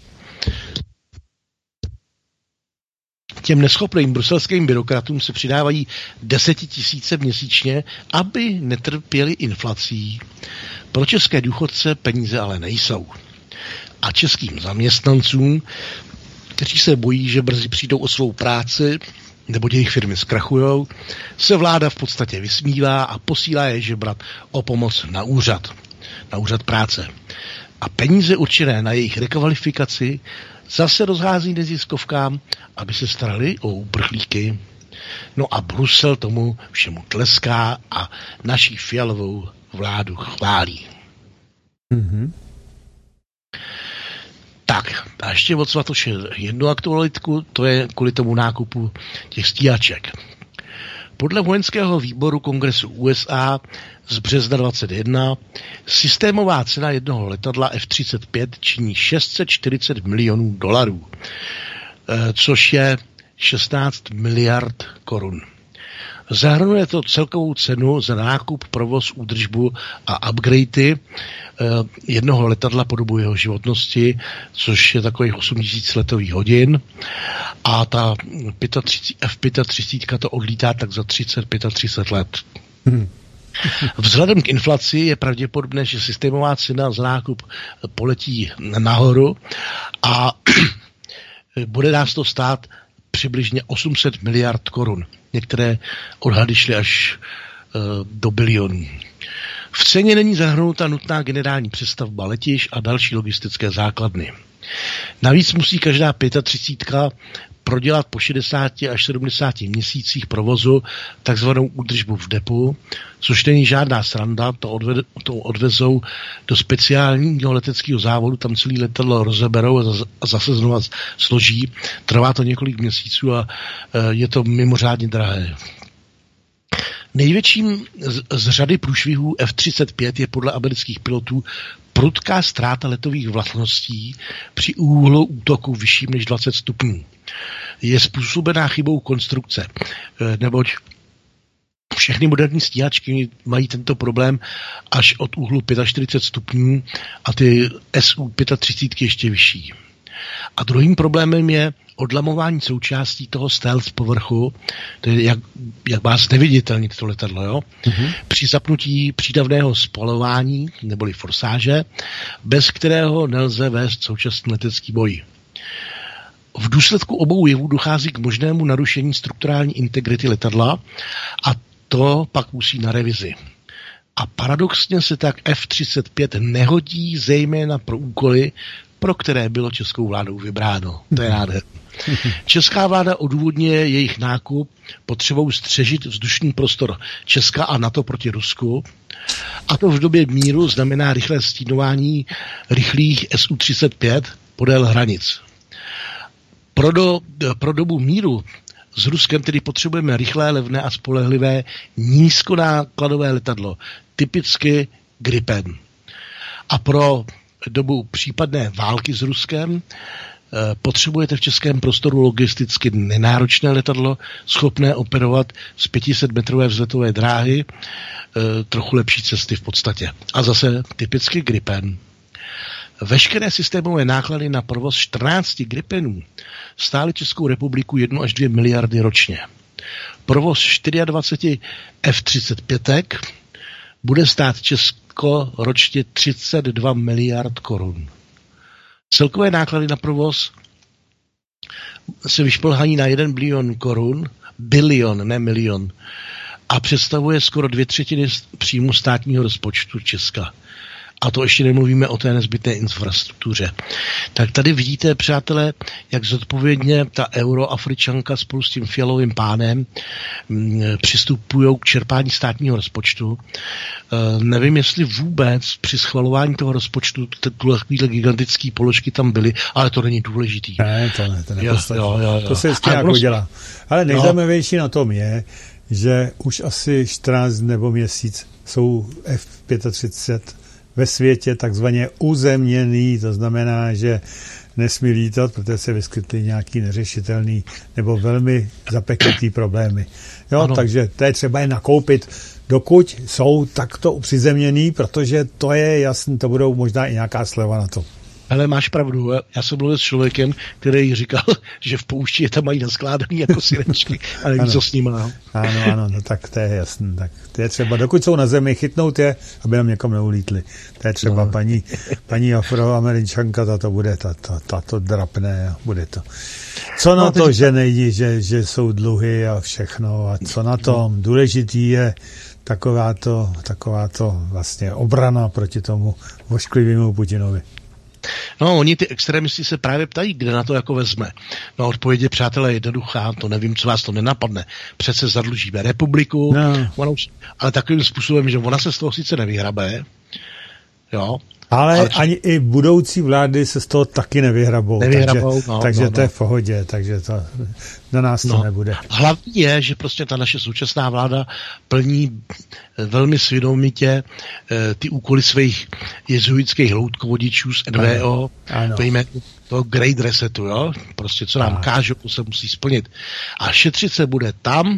Těm neschopným bruselským byrokratům se přidávají 10 000 měsíčně, aby netrpěli inflací. Pro české důchodce peníze ale nejsou. A českým zaměstnancům, kteří se bojí, že brzy přijdou o svou práci, nebo jejich firmy zkrachujou, se vláda v podstatě vysmívá a posílá je žebrat o pomoc na úřad práce. A peníze určené na jejich rekvalifikaci zase rozhází neziskovkám, aby se starali o uprchlíky. No a Brusel tomu všemu tleská a naší Fialovou vládu chválí. Mm-hmm. Tak, a ještě od Svatoše jednu aktualitku, to je kvůli tomu nákupu těch stíhaček. Podle vojenského výboru Kongresu USA z března 2021 systémová cena jednoho letadla F-35 činí $640 milionů, což je 16 miliard korun. Zahrnuje to celkovou cenu za nákup, provoz, údržbu a upgradey jednoho letadla po dobu jeho životnosti, což je takových 8000 letových hodin, a ta F-35 to odlítá tak za 30 let. Vzhledem k inflaci je pravděpodobné, že systémová cena za nákup poletí nahoru a bude nás to stát přibližně 800 miliard korun. Některé odhady šly až do bilionů. V ceně není zahrnuta nutná generální přestavba letišť a další logistické základny. Navíc musí každá 35 prodělat po 60 až 70 měsících provozu takzvanou údržbu v depu, což není žádná sranda, to odvezou do speciálního leteckého závodu, tam celý letadlo rozeberou a zase znovu složí. Trvá to několik měsíců a je to mimořádně drahé. Největším z řady průšvihů F-35 je podle amerických pilotů prudká ztráta letových vlastností při úhlu útoku vyšším než 20 stupňů. Je způsobená chybou konstrukce, neboť všechny moderní stíhačky mají tento problém až od úhlu 45 stupňů a ty Su-35 ještě vyšší. A druhým problémem je odlamování součástí toho stealth povrchu, to je jak má zneviditelnit to letadlo, jo? Při zapnutí přídavného spalování neboli forsáže, bez kterého nelze vést současný letecký boj. V důsledku obou jevů dochází k možnému narušení strukturální integrity letadla a to pak musí na revizi. A paradoxně se tak F-35 nehodí zejména pro úkoly, pro které bylo českou vládou vybráno. To je nádherné. Česká vláda odůvodňuje jejich nákup potřebou střežit vzdušný prostor Česka a NATO proti Rusku. A to v době míru znamená rychlé stínování rychlých Su-35 podél hranic. Pro dobu míru s Ruskem tedy potřebujeme rychlé, levné a spolehlivé nízkonákladové letadlo, typicky Gripen. A pro dobu případné války s Ruskem potřebujete v českém prostoru logisticky nenáročné letadlo, schopné operovat z 500-metrové vzletové dráhy, trochu lepší cesty v podstatě. A zase typicky Gripen. Veškeré systémové náklady na provoz 14 Gripenů stály Českou republiku 1 až 2 miliardy ročně. Provoz 24 F-35 bude stát Česko ročně 32 miliard korun. Celkové náklady na provoz se vyšplhají na 1 bilion korun, bilion, ne milion, a představuje skoro 2/3 příjmu státního rozpočtu Česka. A to ještě nemluvíme o té nezbytné infrastruktuře. Tak tady vidíte, přátelé, jak zodpovědně ta euroafričanka spolu s tím fialovým pánem přistupují k čerpání státního rozpočtu. Nevím, jestli vůbec při schvalování toho rozpočtu takovýhle gigantický položky tam byly, ale to není důležitý. Ne, to nepodstatí. To se ještě nějak udělá. Ale nejzajímavější na tom je, že už asi 14 nebo měsíc jsou F-35 ve světě takzvaně uzemněný, to znamená, že nesmí lítat, protože se vyskytly nějaký neřešitelný nebo velmi zapeklitý problémy. Jo, takže to je třeba je nakoupit, dokud jsou takto přizemněný, protože to je jasný, to budou možná i nějaká sleva na to. Ale máš pravdu, já jsem mluvil s člověkem, který říkal, že v poušti je tam mají naskládaný jako sirečky, ale ví, co s ním má. Ano, no tak to je jasný. Tak to je třeba, dokud jsou na zemi, chytnout je, aby nám někam neulítli. To je třeba paní afroameričanka, ta to bude, ta to drapne a bude to. Co na to, že nejde, že jsou dluhy a všechno a co na tom? Důležitý je takováto vlastně obrana proti tomu vošklivému Putinovi. No, oni ty extremisti se právě ptají, kde na to jako vezme. No, odpověď je, přátelé, jednoduchá, to nevím, co vás to nenapadne. Přece zadlužíme republiku, ale takovým způsobem, že ona se z toho sice nevyhrabe, jo. Ale ani i budoucí vlády se z toho taky nevyhrabou. Takže to je v pohodě, takže to na nás to nebude. Hlavní je, že prostě ta naše současná vláda plní velmi svědomitě ty úkoly svých jezuitských loutkovodičů z NVO, toho Great Resetu, jo? Prostě co nám kážou, to se musí splnit. A šetřit se bude tam,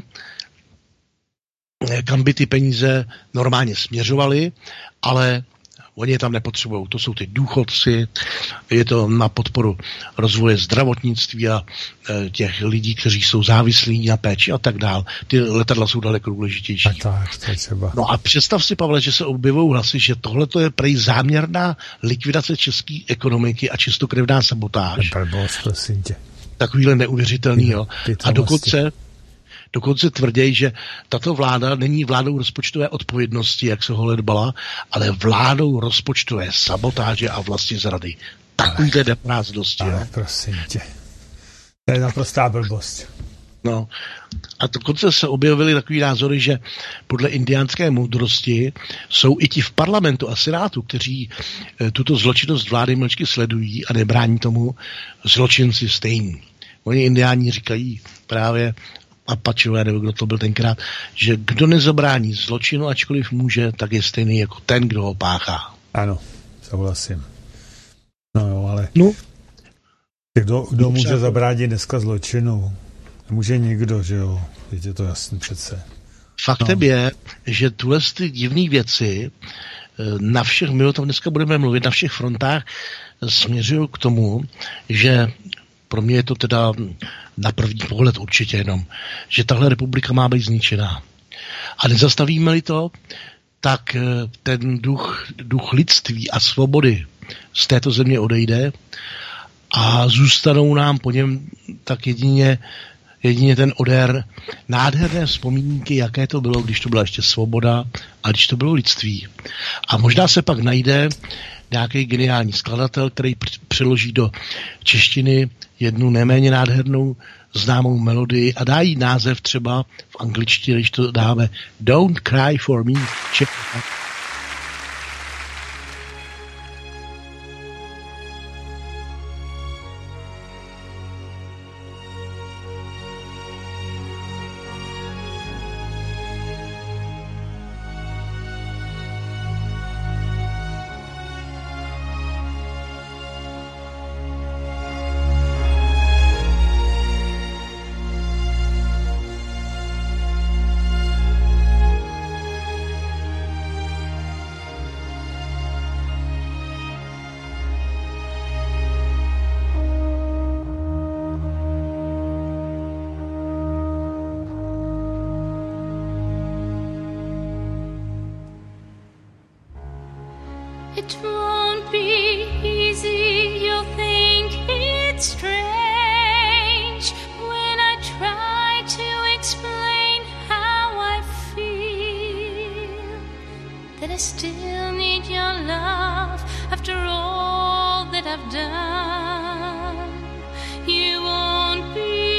kam by ty peníze normálně směřovaly, ale oni je tam nepotřebují. To jsou ty důchodci, je to na podporu rozvoje zdravotnictví a těch lidí, kteří jsou závislí na péči a tak dál. Ty letadla jsou daleko důležitější. Tak, to je třeba. No a představ si, Pavle, že se objevují hlasy, že tohle je prej záměrná likvidace české ekonomiky a čistokrevná sabotáž. Prosím tě. Takovýhle neuvěřitelný, jo. A dokonce tvrdí, že tato vláda není vládou rozpočtové odpovědnosti, jak se ho dbala, ale vládou rozpočtové sabotáže a vlastně zrady. Takovýhle neprázdnosti. Ale prosím tě. To je naprostá blbost. No. A dokonce se objevily takový názory, že podle indiánské moudrosti jsou i ti v parlamentu a senátu, kteří tuto zločinnost vlády mlčky sledují a nebrání tomu zločinci stejní. Oni indiáni říkají právě Apačové, nebo kdo to byl tenkrát, že kdo nezabrání zločinu, ačkoliv může, tak je stejný jako ten, kdo ho páchá. Ano, souhlasím. No jo, ale kdo může zabránit dneska zločinu? Může nikdo, že jo? Je to jasný přece. Faktem je, že tuhle ty divné věci na všech, my o tom dneska budeme mluvit, na všech frontách směřují k tomu, že pro mě je to teda na první pohled určitě jenom, že tahle republika má být zničená. A nezastavíme-li to, tak ten duch lidství a svobody z této země odejde a zůstanou nám po něm tak jedině ten odér nádherné vzpomínky, jaké to bylo, když to byla ještě svoboda a když to bylo lidství. A možná se pak najde nějaký geniální skladatel, který přeloží do češtiny jednu neméně nádhernou známou melodii a dá jí název třeba v angličtině, když to dáme Don't Cry for Me. It won't be easy, you'll think it's strange when I try to explain how I feel, that I still need your love after all that I've done. You won't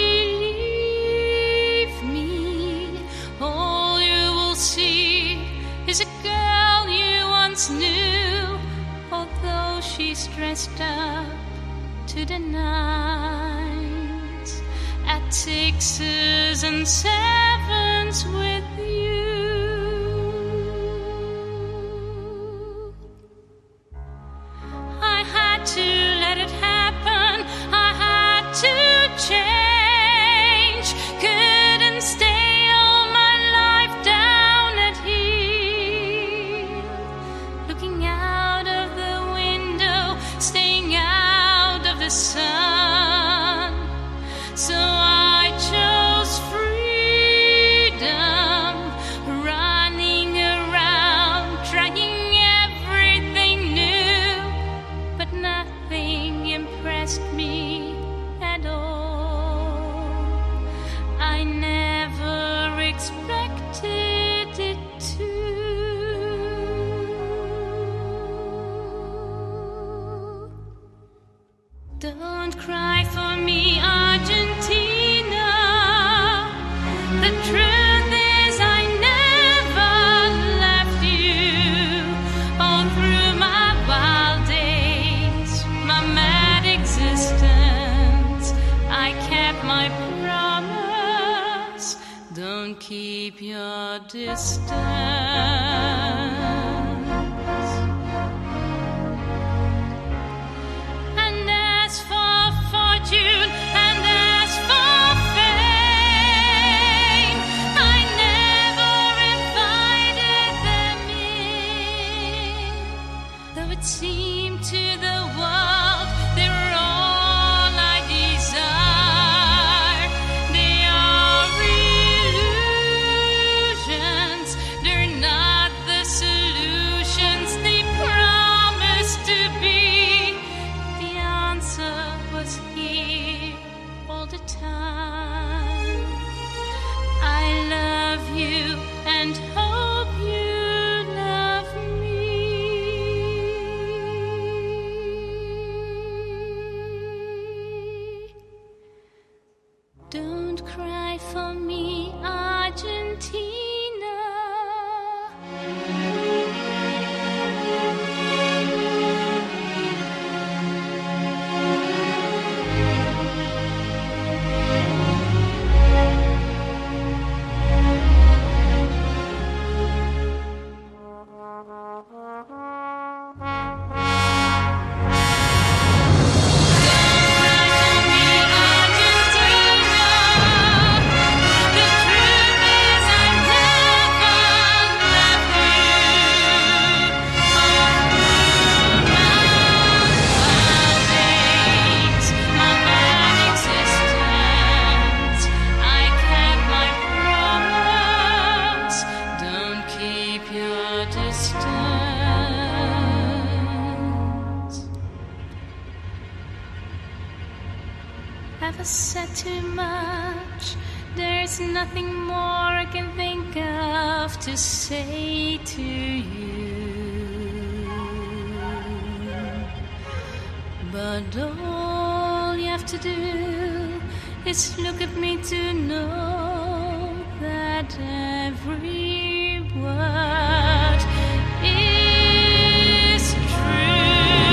believe me, all you will see is a girl you once knew, although she's dressed up to the nines at 6s and 7s with you. I had to let it happen, I had to change, couldn't stay all my life down at heel, looking out of the window, staying out of the sun. So I chose freedom, running around, trying everything new, but nothing impressed me at all. I never expected it to. Don't cry for me, Argentina. The truth is I never left you all through my wild your distance. And as for fortune and as for fame, I never invited them in, though it seemed to the world they were all I desire. They are illusions, they're not the solutions they promised to be. The answer was here all the time. I love you and hope you love me. Don't cry for me, Argentina. Have I said too much? There's nothing more I can think of to say to you. But all you have to do is look at me to know that every word is true.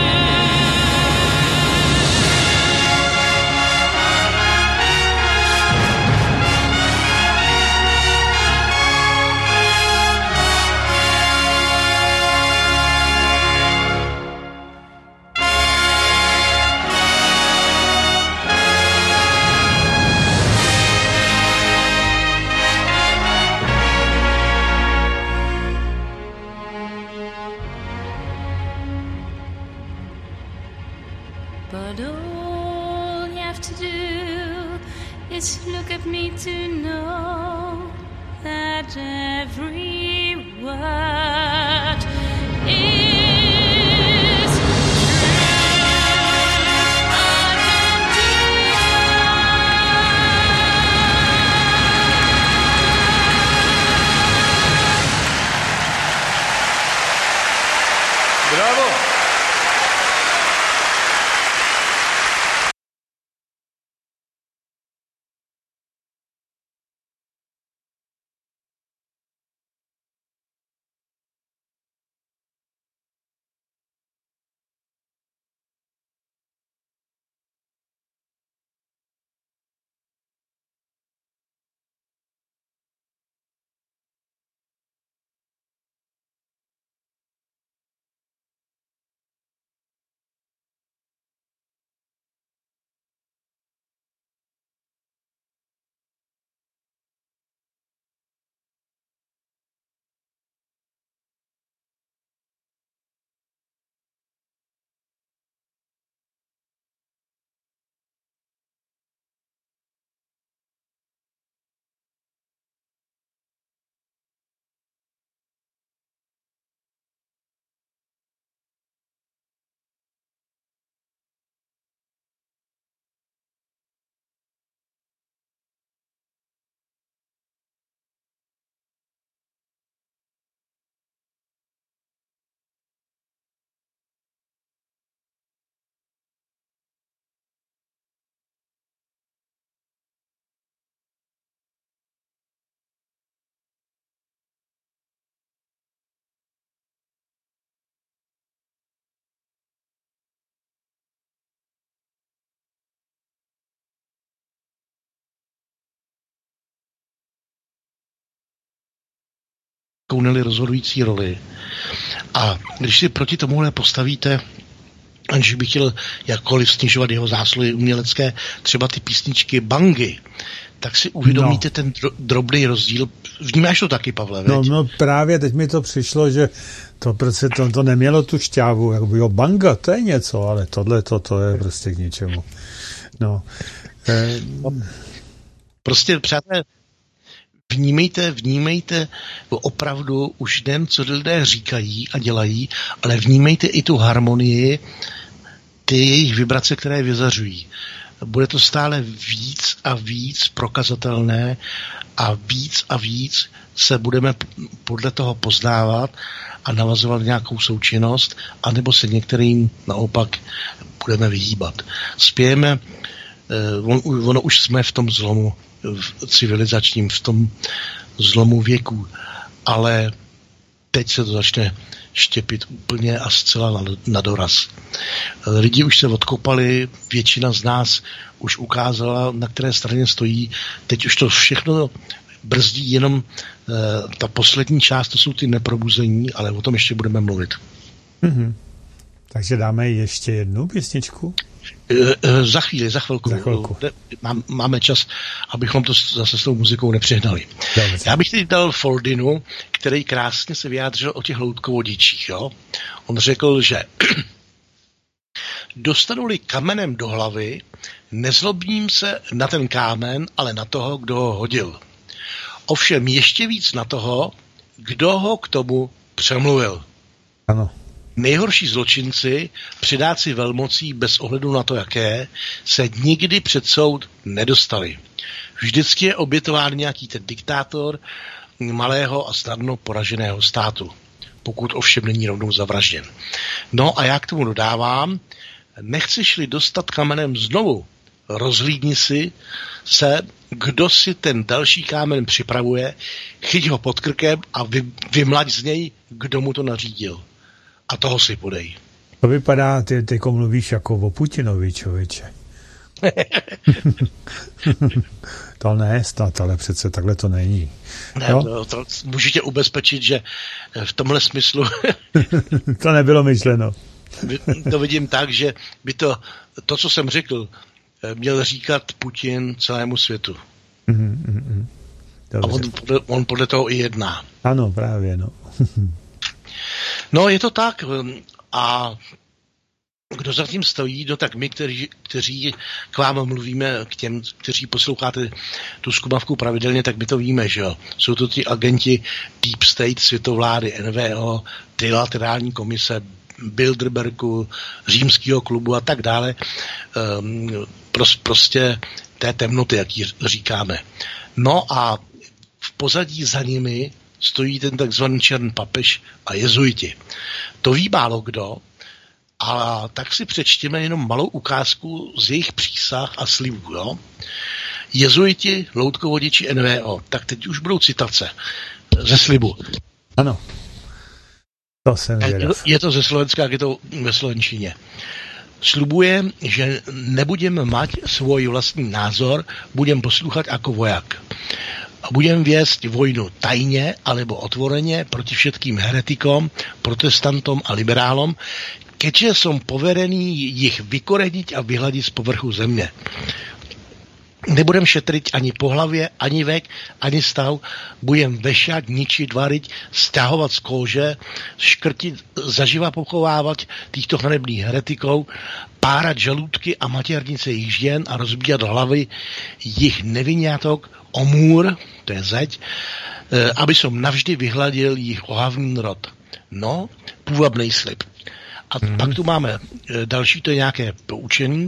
But all you have to do is look at me to know that every word is Bravo! Connelly rozhodující roli. A když si proti tomuhle postavíte, aniž bych chtěl jakkoliv snižovat jeho zásluhy umělecké, třeba ty písničky Bangy, tak si uvědomíte ten drobný rozdíl. Vnímáš to taky, Pavle, veď? No právě teď mi to přišlo, že to prostě to nemělo tu šťávu, jako jo, Banga, to je něco, ale tohle to je prostě k ničemu. No. Prostě, přátelé, vnímejte opravdu už den, co lidé říkají a dělají, ale vnímejte i tu harmonii, ty jejich vibrace, které vyzařují. Bude to stále víc a víc prokazatelné a víc se budeme podle toho poznávat a navazovat nějakou součinnost, anebo se některým naopak budeme vyhýbat. Spějeme, ono už jsme v tom zlomu civilizačním, v tom zlomu věku, ale teď se to začne štěpit úplně a zcela na doraz. Lidi už se odkopali, většina z nás už ukázala, na které straně stojí. Teď už to všechno brzdí jenom ta poslední část, to jsou ty neprobuzení, ale o tom ještě budeme mluvit. Mm-hmm. Takže dáme ještě jednu písničku? Za chvilku. Máme čas, abychom to zase s tou muzikou nepřehnali. Dobře. Já bych teď dal Foldinu, který krásně se vyjádřil o těch loutkovodičích. Jo? On řekl, že dostanu-li kamenem do hlavy, nezlobním se na ten kámen, ale na toho, kdo ho hodil. Ovšem ještě víc na toho, kdo ho k tomu přemluvil. Ano. Nejhorší zločinci, předáci velmocí bez ohledu na to, jaké, se nikdy před soud nedostali. Vždycky je obětován nějaký ten diktátor malého a snadno poraženého státu, pokud ovšem není rovnou zavražděn. No a já k tomu dodávám, nechceš-li dostat kamenem znovu, rozhlídni si se, kdo si ten další kámen připravuje, chyť ho pod krkem a vymlaď z něj, kdo mu to nařídil. A toho si podej. To vypadá, ty mluvíš jako o Putinovi, člověče. To ne, snad, ale přece takhle to není. Ne, to můžu tě ubezpečit, že v tomhle smyslu to nebylo myšleno. To vidím tak, že by to, co jsem řekl, měl říkat Putin celému světu. A on podle toho i jedná. Ano, právě, no. No, je to tak. A kdo za tím stojí, no tak my, kteří k vám mluvíme, k těm, kteří posloucháte tu zkumavku pravidelně, tak my to víme, že jo. Jsou to ti agenti Deep State, světovlády, NVO, trilaterální komise, Bilderbergu, Římského klubu a tak dále. Prostě té temnoty, jak ji říkáme. No a v pozadí za nimi stojí ten takzvaný černý papež a jezuiti. To ví málo kdo, ale tak si přečtěme jenom malou ukázku z jejich přísah a slibů. Jo? Jezuiti, loutkovodiči NVO. Tak teď už budou citace ze slibu. Ano. To jsem věděl. Je to ze Slovenska, jak je to ve slovenčině. Slibuje, že nebudeme mať svůj vlastní názor, budem poslouchat jako voják. A budem viesť vojnu tajne alebo otvorene proti všetkým heretikom, protestantom a liberálom, keďže som poverený ich vykoreniť a vyhľadiť z povrchu země. Nebudem šetriť ani po hlavě, ani vek, ani stav, budem vešať, ničiť, variť, stiahovať z kóže, škrtiť, zaživa pochovávať týchto hanebných heretikov, párať žalúdky a maternice jich žien a rozbíjať hlavy jich neviniatok o můr, to je zeď, aby som navždy vyhladil jich ohavný rod. No, půvabný slib. A pak tu máme další, to je nějaké poučení.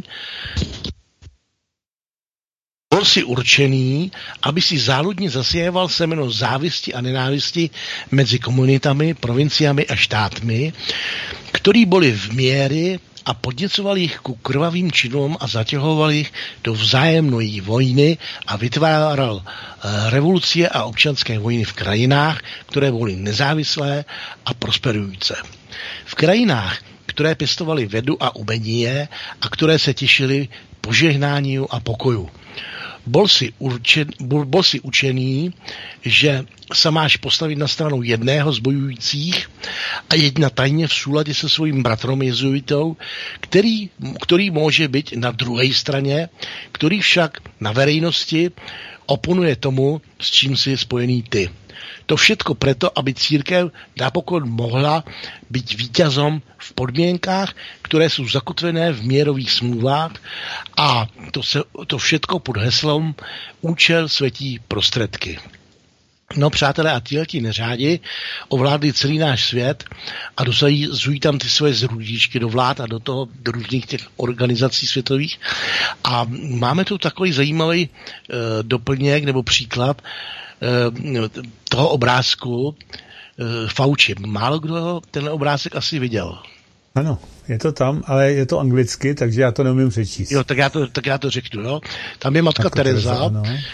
Byl si určený, aby si záludně zasieval semeno závisti a nenávisti mezi komunitami, provinciami a štátmi, který byli v míry a podněcoval jich ku krvavým činům a zatěhoval jich do vzájemné vojny a vytváral revolucie a občanské vojny v krajinách, které byly nezávislé a prosperující. V krajinách, které pěstovaly vědu a umění a které se těšily požehnání a pokoju. Byl si učený, že se máš postavit na stranu jedného z bojujících a jedna tajně v súladě se svým bratrom jezuitou, který může být na druhé straně, který však na verejnosti oponuje tomu, s čím si spojený ty. To všetko preto, aby církev napokon mohla být víťazom v podmienkách, které jsou zakotvené v mírových smlouvách a to všetko pod heslom účel světí prostředky. No přátelé, a tihleti neřádi ovládli celý náš svět a dosahují tam ty svoje zrůdičky do vlád a do různých těch organizací světových. A máme tu takový zajímavý doplněk nebo příklad toho obrázku Fauci. Málo kdo tenhle obrázek asi viděl. Ano, je to tam, ale je to anglicky, takže já to neumím přečíst. Jo, tak já to řeknu, jo. Tam je matka Teresa,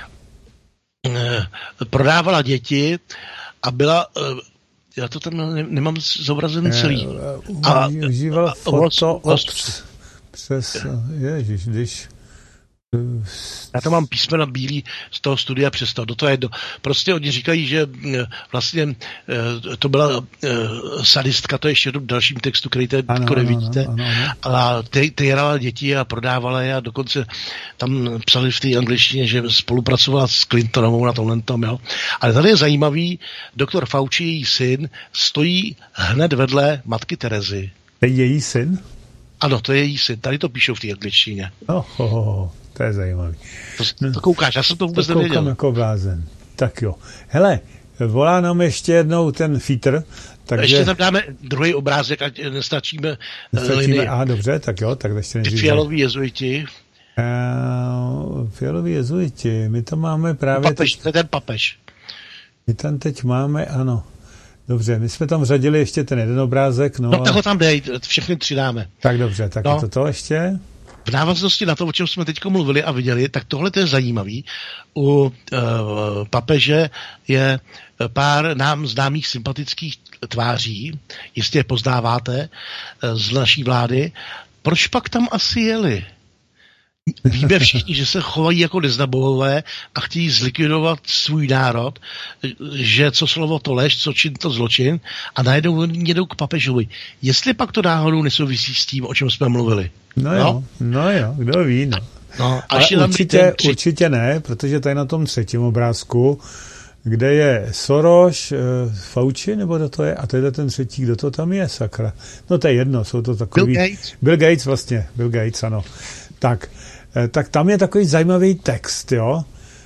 prodávala děti a byla, já to tam nemám zobrazen celý. A užíval foto přes, ježiš, když... Já to mám písmena bílý z toho studia přesto. Prostě oni říkají, že vlastně to byla sadistka, to je ještě v dalším textu, který tady nevidíte. Ano. A týrala děti a prodávala je a dokonce tam psali v té angličtině, že spolupracovala s Clintonovou na tomhle tom, jo. Ale tady je zajímavý, doktor Fauci, její syn, stojí hned vedle matky Terezy. To je její syn? Ano, to je její syn. Tady to píšou v té angličtině. To je zajímavý. To koukáš, já jsem to vůbec nevěděl. Koukám jako blázen. Tak jo. Hele, volá nám ještě jednou ten Fítr. Takže... Ještě tam dáme druhý obrázek, ať nestačíme linii. Dobře, tak jo, tak ještě nejdřív. Fialoví jezuiti. Fialoví jezuiti, my to máme právě... Papež, to je ten papež. My tam teď máme, ano. Dobře, my jsme tam řadili ještě ten jeden obrázek. No tak ho tam dej, všechny tři dáme. Tak dobře, tak je to ještě... V návaznosti na to, o čem jsme teď mluvili a viděli, tak tohle to je zajímavý. U papeže je pár nám známých sympatických tváří, jistě je poznáváte z naší vlády. Proč pak tam asi jeli? Víme všichni, že se chovají jako neznabohové a chtějí zlikvidovat svůj národ, že co slovo to lež, co čin to zločin a najednou jedou k papežovi. Jestli pak to náhodou nesouvisí s tím, o čem jsme mluvili. No jo, kdo ví, no. Ale určitě ne, protože tady na tom třetím obrázku, kde je Soros, Fauci, nebo to je, a to je ten třetí, kdo to tam je, sakra. No to je jedno, jsou to takový... Bill Gates, ano. Tak tam je takový zajímavý text, jo.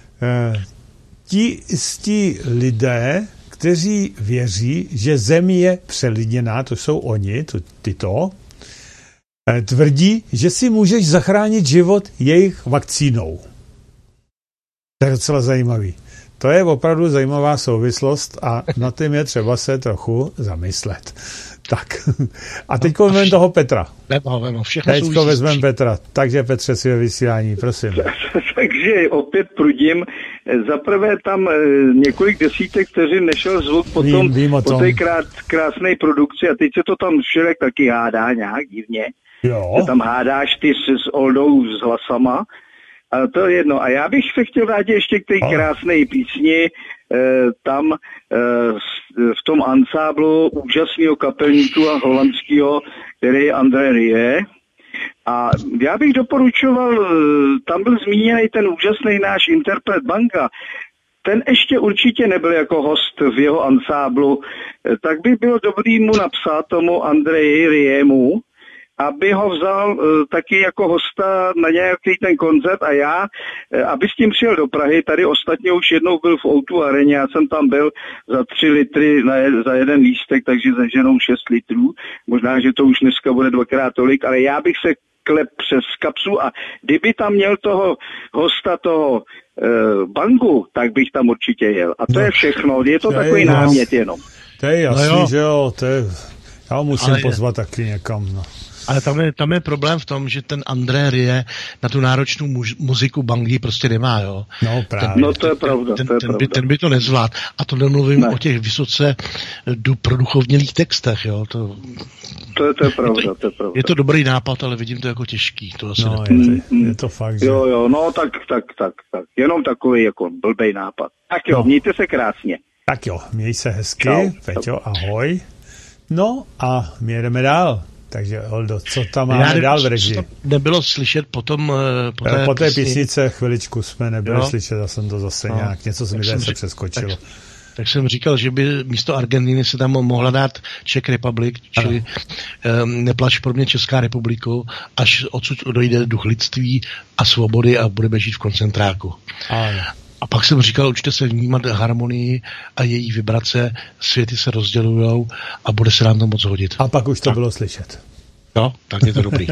Ti istí lidé, kteří věří, že zem je přelidněná, to jsou oni, tyto, tvrdí, že si můžeš zachránit život jejich vakcínou. To je docela zajímavý. To je opravdu zajímavá souvislost a na tím je třeba se trochu zamyslet. Tak. A teďko vezmeme toho Petra. Teďko vezmeme Petra. Takže Petře, si ve vysílání, prosím. Takže opět prudím. Zaprvé tam několik desítek vteřin nešel zvuk po té krásné produkci a teď se to tam všelek taky hádá nějak divně. Jo. Tam hádáš ty s Oldou s hlasama. A to je jedno. A já bych se chtěl vrátit ještě k té krásné písni, tam v tom ansáblu úžasného kapelníku a holandského, který je André Rieu. A já bych doporučoval, tam byl zmíněný ten úžasný náš interpret Banga. Ten ještě určitě nebyl jako host v jeho ansáblu, tak by bylo dobrý mu napsat tomu Andreji Riemu, aby ho vzal taky jako hosta na nějaký ten koncert a já, aby s tím přijel do Prahy, tady ostatně už jednou byl v O2 areně, já jsem tam byl za 3 litry za jeden lístek, takže za ženou 6 litrů, možná, že to už dneska bude 2x tolik, ale já bych se klep přes kapsu a kdyby tam měl toho hosta, toho Bangu, tak bych tam určitě jel. A to je všechno, je to takový námět jenom. To je jasný, že jo, já ho musím pozvat taky někam, no. Ale tam je problém v tom, že ten André Rie na tu náročnou muziku Bangui prostě nemá, jo. No právě. No to je pravda, ten by to nezvlád. A to nemluvím o těch vysoce produchovnělých textech, jo. To je pravda. Je to dobrý nápad, ale vidím to jako těžký. To asi je to fakt, že... Jo, no tak. Jenom takový jako blbej nápad. Tak jo, mějte se krásně. Tak jo, měj se hezky, Peťo, ahoj. No a my jedeme dál. Takže Holdo, co tam máme dál v režii? Nebylo slyšet potom po té písnice chviličku jsme nebyli slyšet, já jsem to zase nějak, něco se mi se přeskočilo. Tak jsem říkal, že by místo Argentiny se tam mohla dát Czech Republic, čili neplač pro mě Česká republiku, až odsud dojde duch lidství a svobody a budeme žít v koncentráku. Ano. A pak jsem říkal, učte se vnímat harmonii a její vibrace, světy se rozdělujou a bude se nám to moc hodit. A pak už to bylo slyšet. No, tak je to dobrý.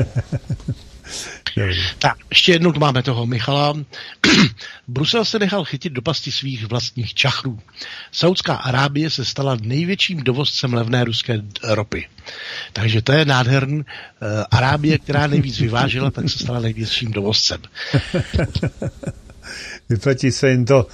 Tak, ještě jednou tu máme toho Michala. Brusel se nechal chytit do pasti svých vlastních čachrů. Saudská Arábie se stala největším dovozcem levné ruské ropy. Takže to je nádherný. Arábie, která nejvíc vyvážela, tak se stala největším dovozcem. Vyplatí se jim to.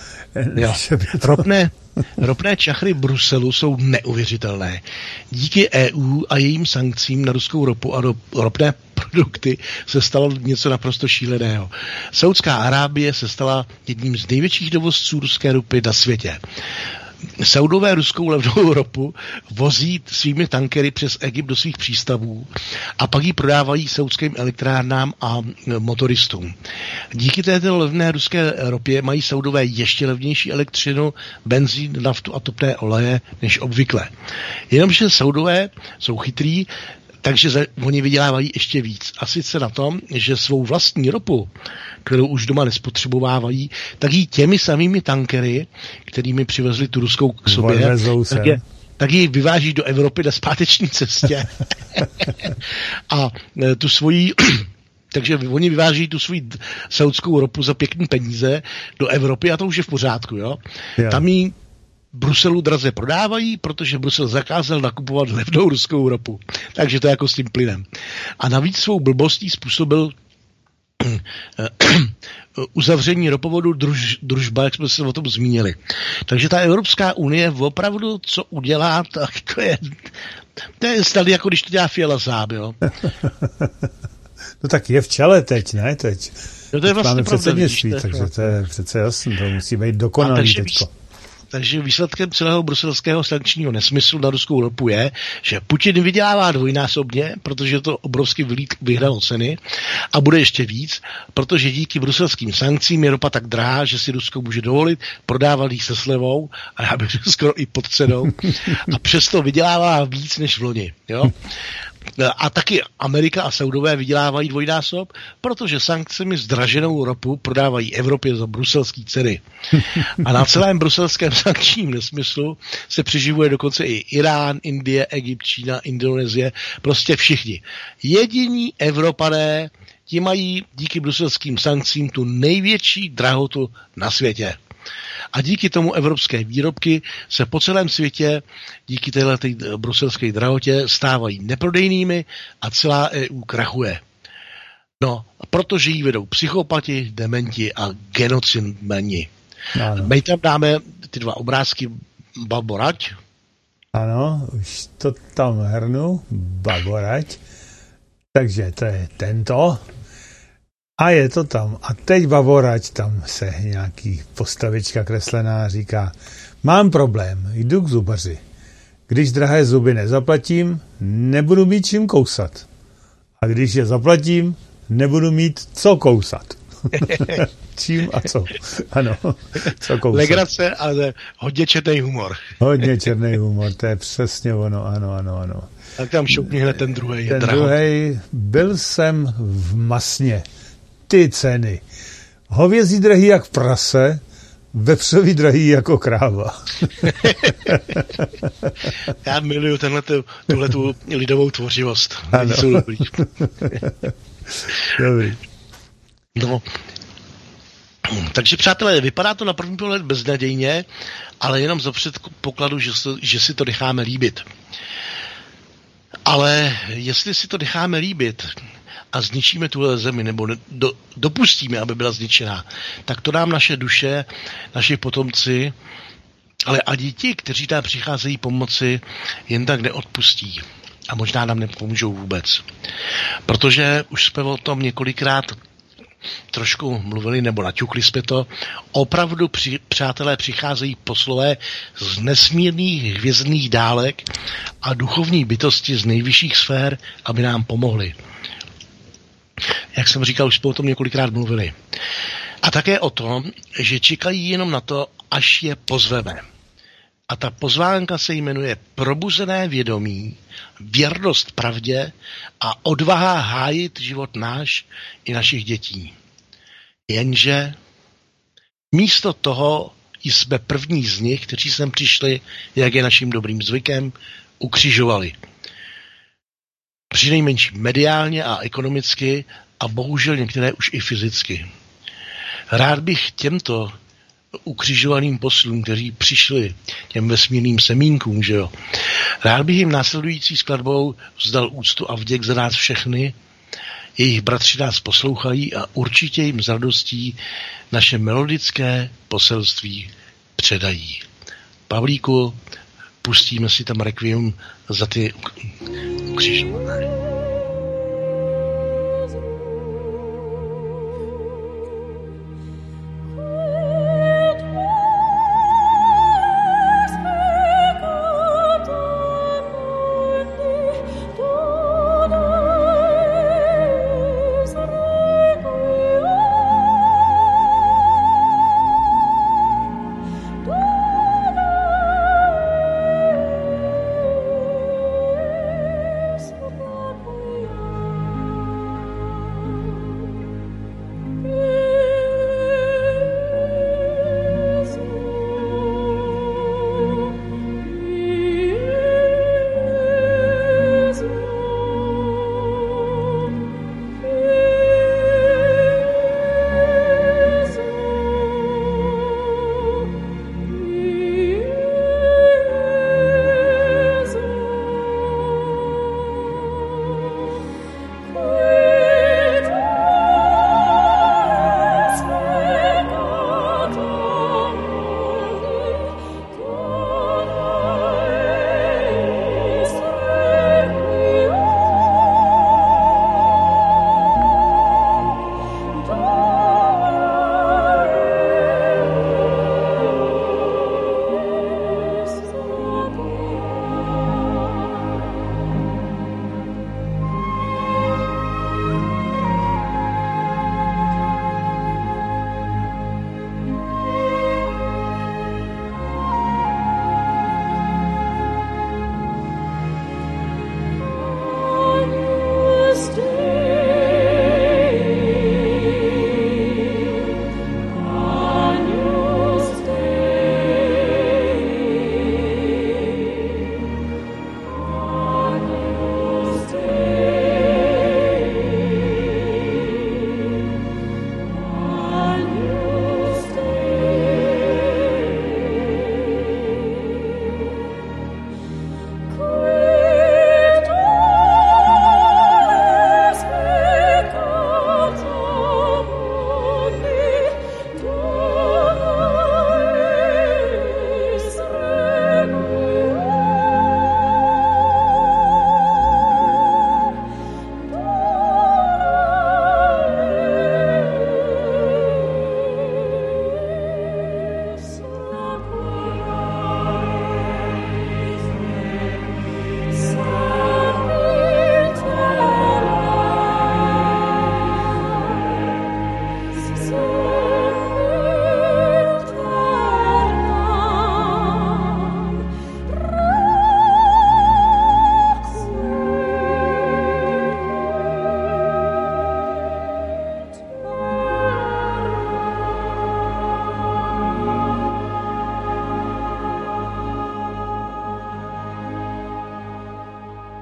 Ropné čachry Bruselu jsou neuvěřitelné. Díky EU a jejím sankcím na ruskou ropu a ropné produkty se stalo něco naprosto šíleného. Saudská Arábie se stala jedním z největších dovozců ruské ropy na světě. Saudové ruskou levnou ropu vozí svými tankery přes Egypt do svých přístavů a pak ji prodávají saudským elektrárnám a motoristům. Díky této levné ruské ropě mají Saudové ještě levnější elektřinu, benzín, naftu a topné oleje než obvykle. Jenomže Saudové jsou chytrý, takže oni vydělávají ještě víc. A sice na tom, že svou vlastní ropu, kterou už doma nespotřebovávají, tak ji těmi samými tankery, kterými přivezli tu ruskou k sobě, tak ji vyváží do Evropy na zpáteční cestě. A tu svoji... Takže oni vyváží tu svou saudskou ropu za pěkný peníze do Evropy a to už je v pořádku, jo? Tam ji Bruselu draze prodávají, protože Brusel zakázal nakupovat levnou ruskou ropu. Takže to je jako s tím plynem. A navíc svou blbostí způsobil uzavření ropovodu Družba, jak jsme se o tom zmínili. Takže ta Evropská unie opravdu, co udělá, tak to je snad jako když to dělá Fiala sám, jo. No tak je v čele teď, ne? Teď. No to je vlastně máme pravda, předsednictví, takže to je přece jasný, to musí být dokonalý teďko. Takže výsledkem celého bruselského sankčního nesmyslu na ruskou ropu je, že Putin vydělává dvojnásobně, protože to obrovsky vyhralo ceny a bude ještě víc, protože díky bruselským sankcím je ropa tak drahá, že si Rusko může dovolit prodávat jí se slevou a já bych řekl skoro i pod cenou a přesto vydělává víc než v loni. Jo? A taky Amerika a Saudové vydělávají dvojnásob, protože sankcemi zdraženou ropu prodávají Evropě za bruselský ceny. A na celém bruselském sankčním nesmyslu se přiživuje dokonce i Irán, Indie, Egypt, Čína, Indonésie, prostě všichni. Jediní Evropané, ti mají díky bruselským sankcím tu největší drahotu na světě. A díky tomu evropské výrobky se po celém světě díky této bruselské drahotě stávají neprodejnými a celá EU krachuje. No, protože jí vedou psychopati, dementi a genocidmeni. My tam dáme ty dva obrázky Baborať. Ano, už to tam hrnu. Baborať. Takže to je tento. A je to tam. A teď Baborať, tam se nějaký postavička kreslená říká: mám problém, jdu k zubaři. Když drahé zuby nezaplatím, nebudu mít čím kousat. A když je zaplatím, nebudu mít co kousat. Čím a co? Ano, co kousat. Legrace, ale hodně černý humor. Hodně černý humor, to je přesně ono, ano. Tak tam šoupni hned ten druhej. Ten druhej, byl jsem v Masně. Ty ceny. Hovězí drahý jak prase, vepřový drahý jako kráva. Já miluju tuhletu lidovou tvořivost. Ano. Jsou dobrý. Dobrý. No. Takže přátelé, vypadá to na první pohled beznadějně, ale jenom za předpokladu, že si to necháme líbit. Ale jestli si to necháme líbit a zničíme tuhle zemi, nebo dopustíme, aby byla zničená, tak to nám naše duše, naši potomci, ale ani ti, kteří tam přicházejí pomoci, jen tak neodpustí. A možná nám nepomůžou vůbec. Protože už jsme o tom několikrát trošku mluvili, nebo naťukli jsme to. Opravdu přátelé přicházejí poslové z nesmírných hvězdných dálek a duchovní bytosti z nejvyšších sfér, aby nám pomohli. Jak jsem říkal, už jsme o tom několikrát mluvili. A také o tom, že čekají jenom na to, až je pozveme. A ta pozvánka se jmenuje Probuzené vědomí, věrnost pravdě a odvaha hájit život náš i našich dětí. Jenže místo toho jsme první z nich, kteří sem přišli, jak je naším dobrým zvykem, ukřižovali. Přinejmenším mediálně a ekonomicky a bohužel některé už i fyzicky. Rád bych těmto ukřižovaným poslům, kteří přišli, těm vesmírným semínkům, že jo. Rád bych jim následující skladbou vzdal úctu a vděk za nás všechny. Jejich bratři nás poslouchají a určitě jim s radostí naše melodické poselství předají. Pavlíku, pustíme si tam rekviem za ty ukřižované.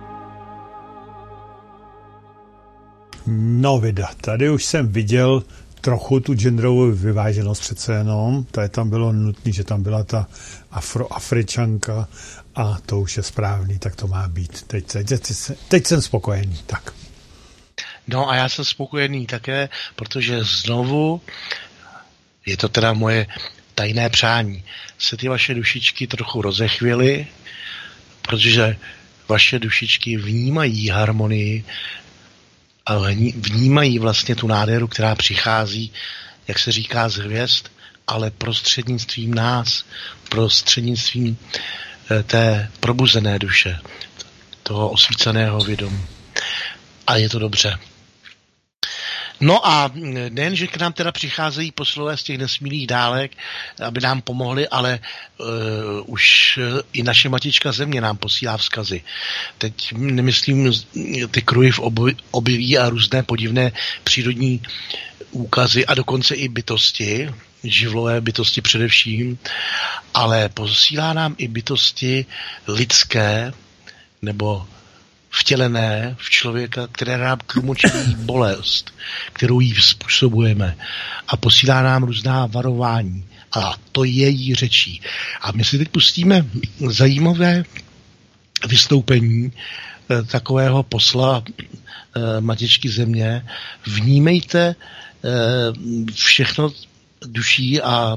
No vida, tady už jsem viděl trochu tu genderovou vyváženost přece jenom, to je tam bylo nutné, že tam byla ta Afroafričanka a to už je správný, tak to má být. Teď jsem spokojený, tak. No a já jsem spokojený také, protože znovu, je to teda moje tajné přání, se ty vaše dušičky trochu rozechvěly, protože vaše dušičky vnímají harmonii a vnímají vlastně tu nádheru, která přichází, jak se říká, z hvězd, ale prostřednictvím nás, prostřednictvím té probuzené duše, toho osvíceného vědomí. A je to dobře. No a nejen, že k nám teda přicházejí poslové z těch nesmírných dálek, aby nám pomohli, ale už i naše matička země nám posílá vzkazy. Teď nemyslím ty kruhy v obilí a různé podivné přírodní úkazy a dokonce i bytosti, živlové bytosti především, ale posílá nám i bytosti lidské nebo vtělené v člověka, které nám tlumočí bolest, kterou jí způsobujeme a posílá nám různá varování a to je jí řečí. A my si teď pustíme zajímavé vystoupení takového posla Matičky země. Vnímejte všechno duší a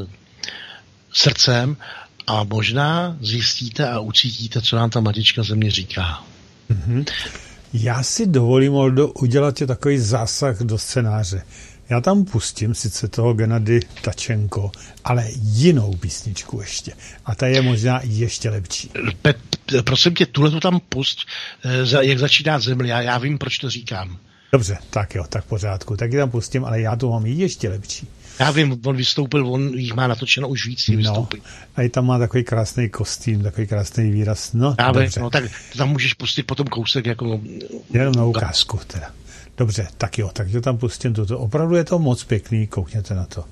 srdcem a možná zjistíte a ucítíte, co nám ta Matička země říká. Mm-hmm. Já si dovolím, Oldo, udělat je takový zásah do scénáře. Já tam pustím sice toho Gennady Tačenko, ale jinou písničku ještě. A ta je možná ještě lepší. Prosím tě, tuhletu tam pust, jak začíná Zemle. Já vím, proč to říkám. Dobře, tak jo, tak pořádku. Tak ji tam pustím, ale já tu mám ještě lepší. Já vím, on vystoupil, on jich má natočeno už víc, vystoupil. A i tam má takový krásný kostým, takový krásný výraz. No, já dobře. Vím, no tak tam můžeš pustit potom kousek jako... Jenom na ukázku teda. Dobře, tak jo, takže tam pustím toto. Opravdu je to moc pěkný, koukněte na to.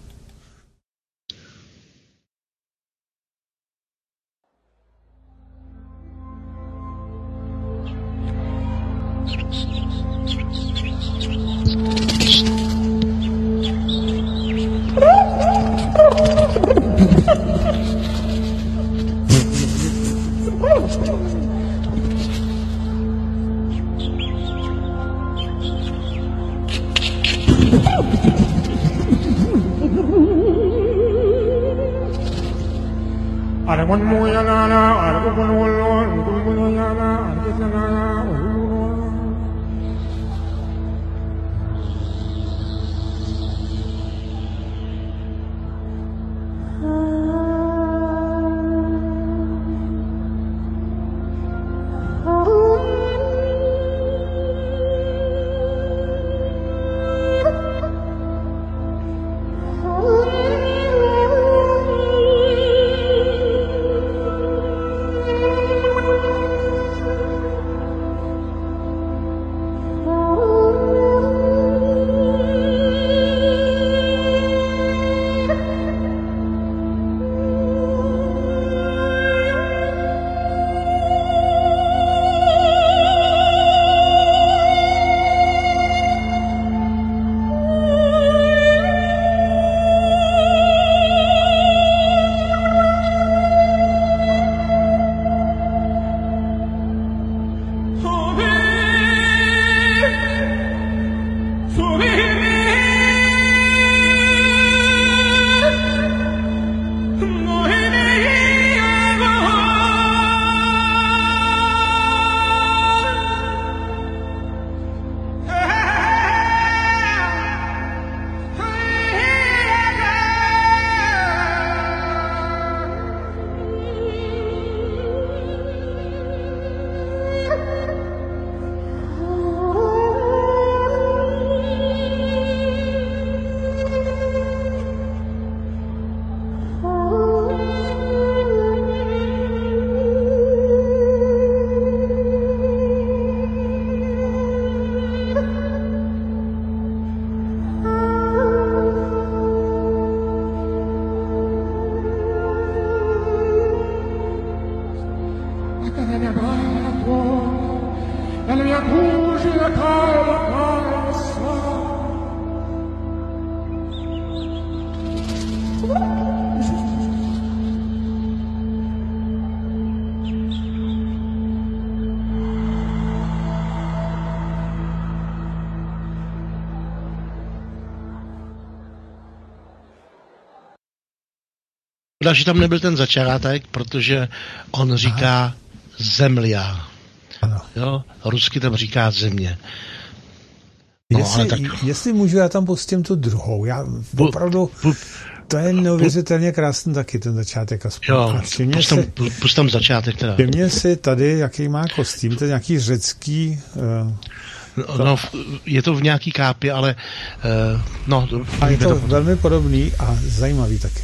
Škoda, že tam nebyl ten začátek, protože on říká Zemlia. Ano. Jo? Rusky tam říká země. No, jestli můžu, já tam pustím tu druhou. Já opravdu... To je neuvěřitelně krásný taky, ten začátek aspoň. Jo, pust tam začátek teda. Všimně si tady, jaký má kostým, to je nějaký řecký... No, je to v nějaký kápě, ale... a je to velmi podobný a zajímavý taky.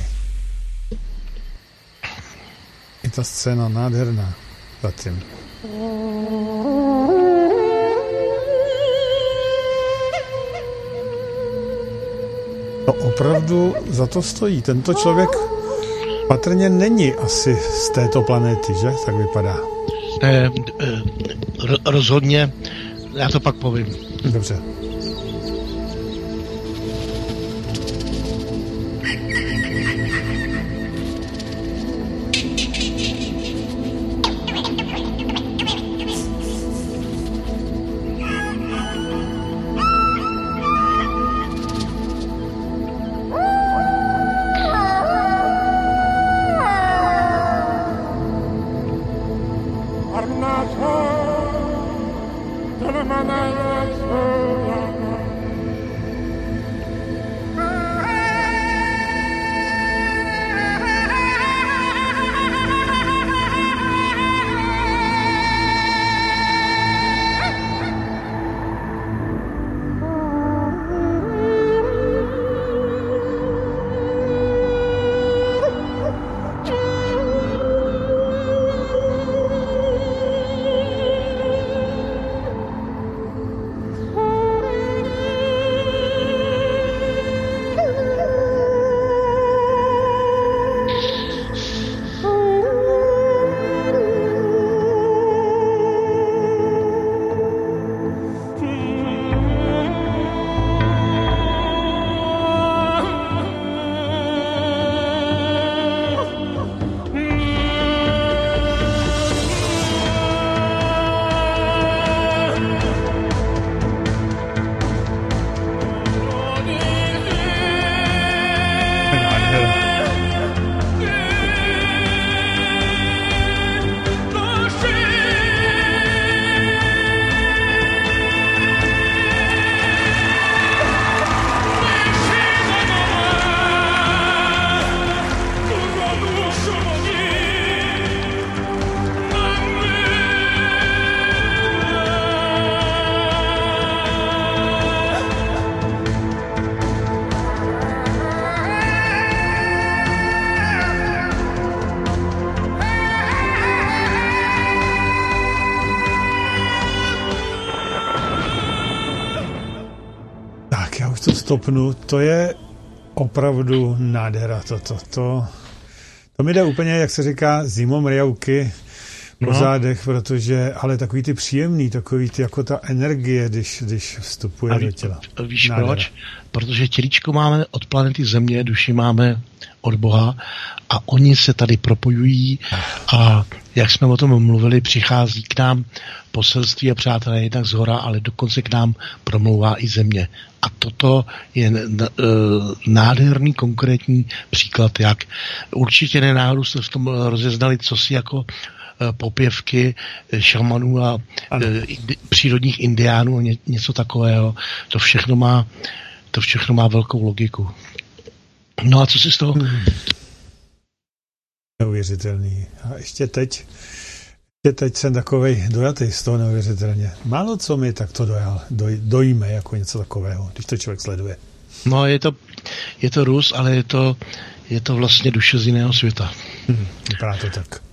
Je ta scéna nádherná za tím. To opravdu za to stojí. Tento člověk patrně není asi z této planety, že? Tak vypadá. Rozhodně. Já to pak povím. Dobře. Stopnu, to je opravdu nádhera to mi jde úplně, jak se říká, zimom riauky po zádech, protože, ale takový ty příjemný, takový ty, jako ta energie, když vstupuje do těla. Víš proč? Protože tělíčko máme od planety Země, duši máme od Boha a oni se tady propojují a jak jsme o tom mluvili, přichází k nám poselství a přátelé jednak z hora, ale dokonce k nám promlouvá i země. A toto je nádherný konkrétní příklad, jak určitě nenáhodou jste v tom rozeznali cosi jako popěvky šamanů a přírodních indiánů, něco takového. To všechno má velkou logiku. No a co si z toho? Neuvěřitelný. A ještě teď jsem takovej dojatý z toho neuvěřitelně. Málo co mi tak to dojíme jako něco takového, když to člověk sleduje. No je to Rus, ale je to vlastně duše z jiného světa. Vypadá to tak.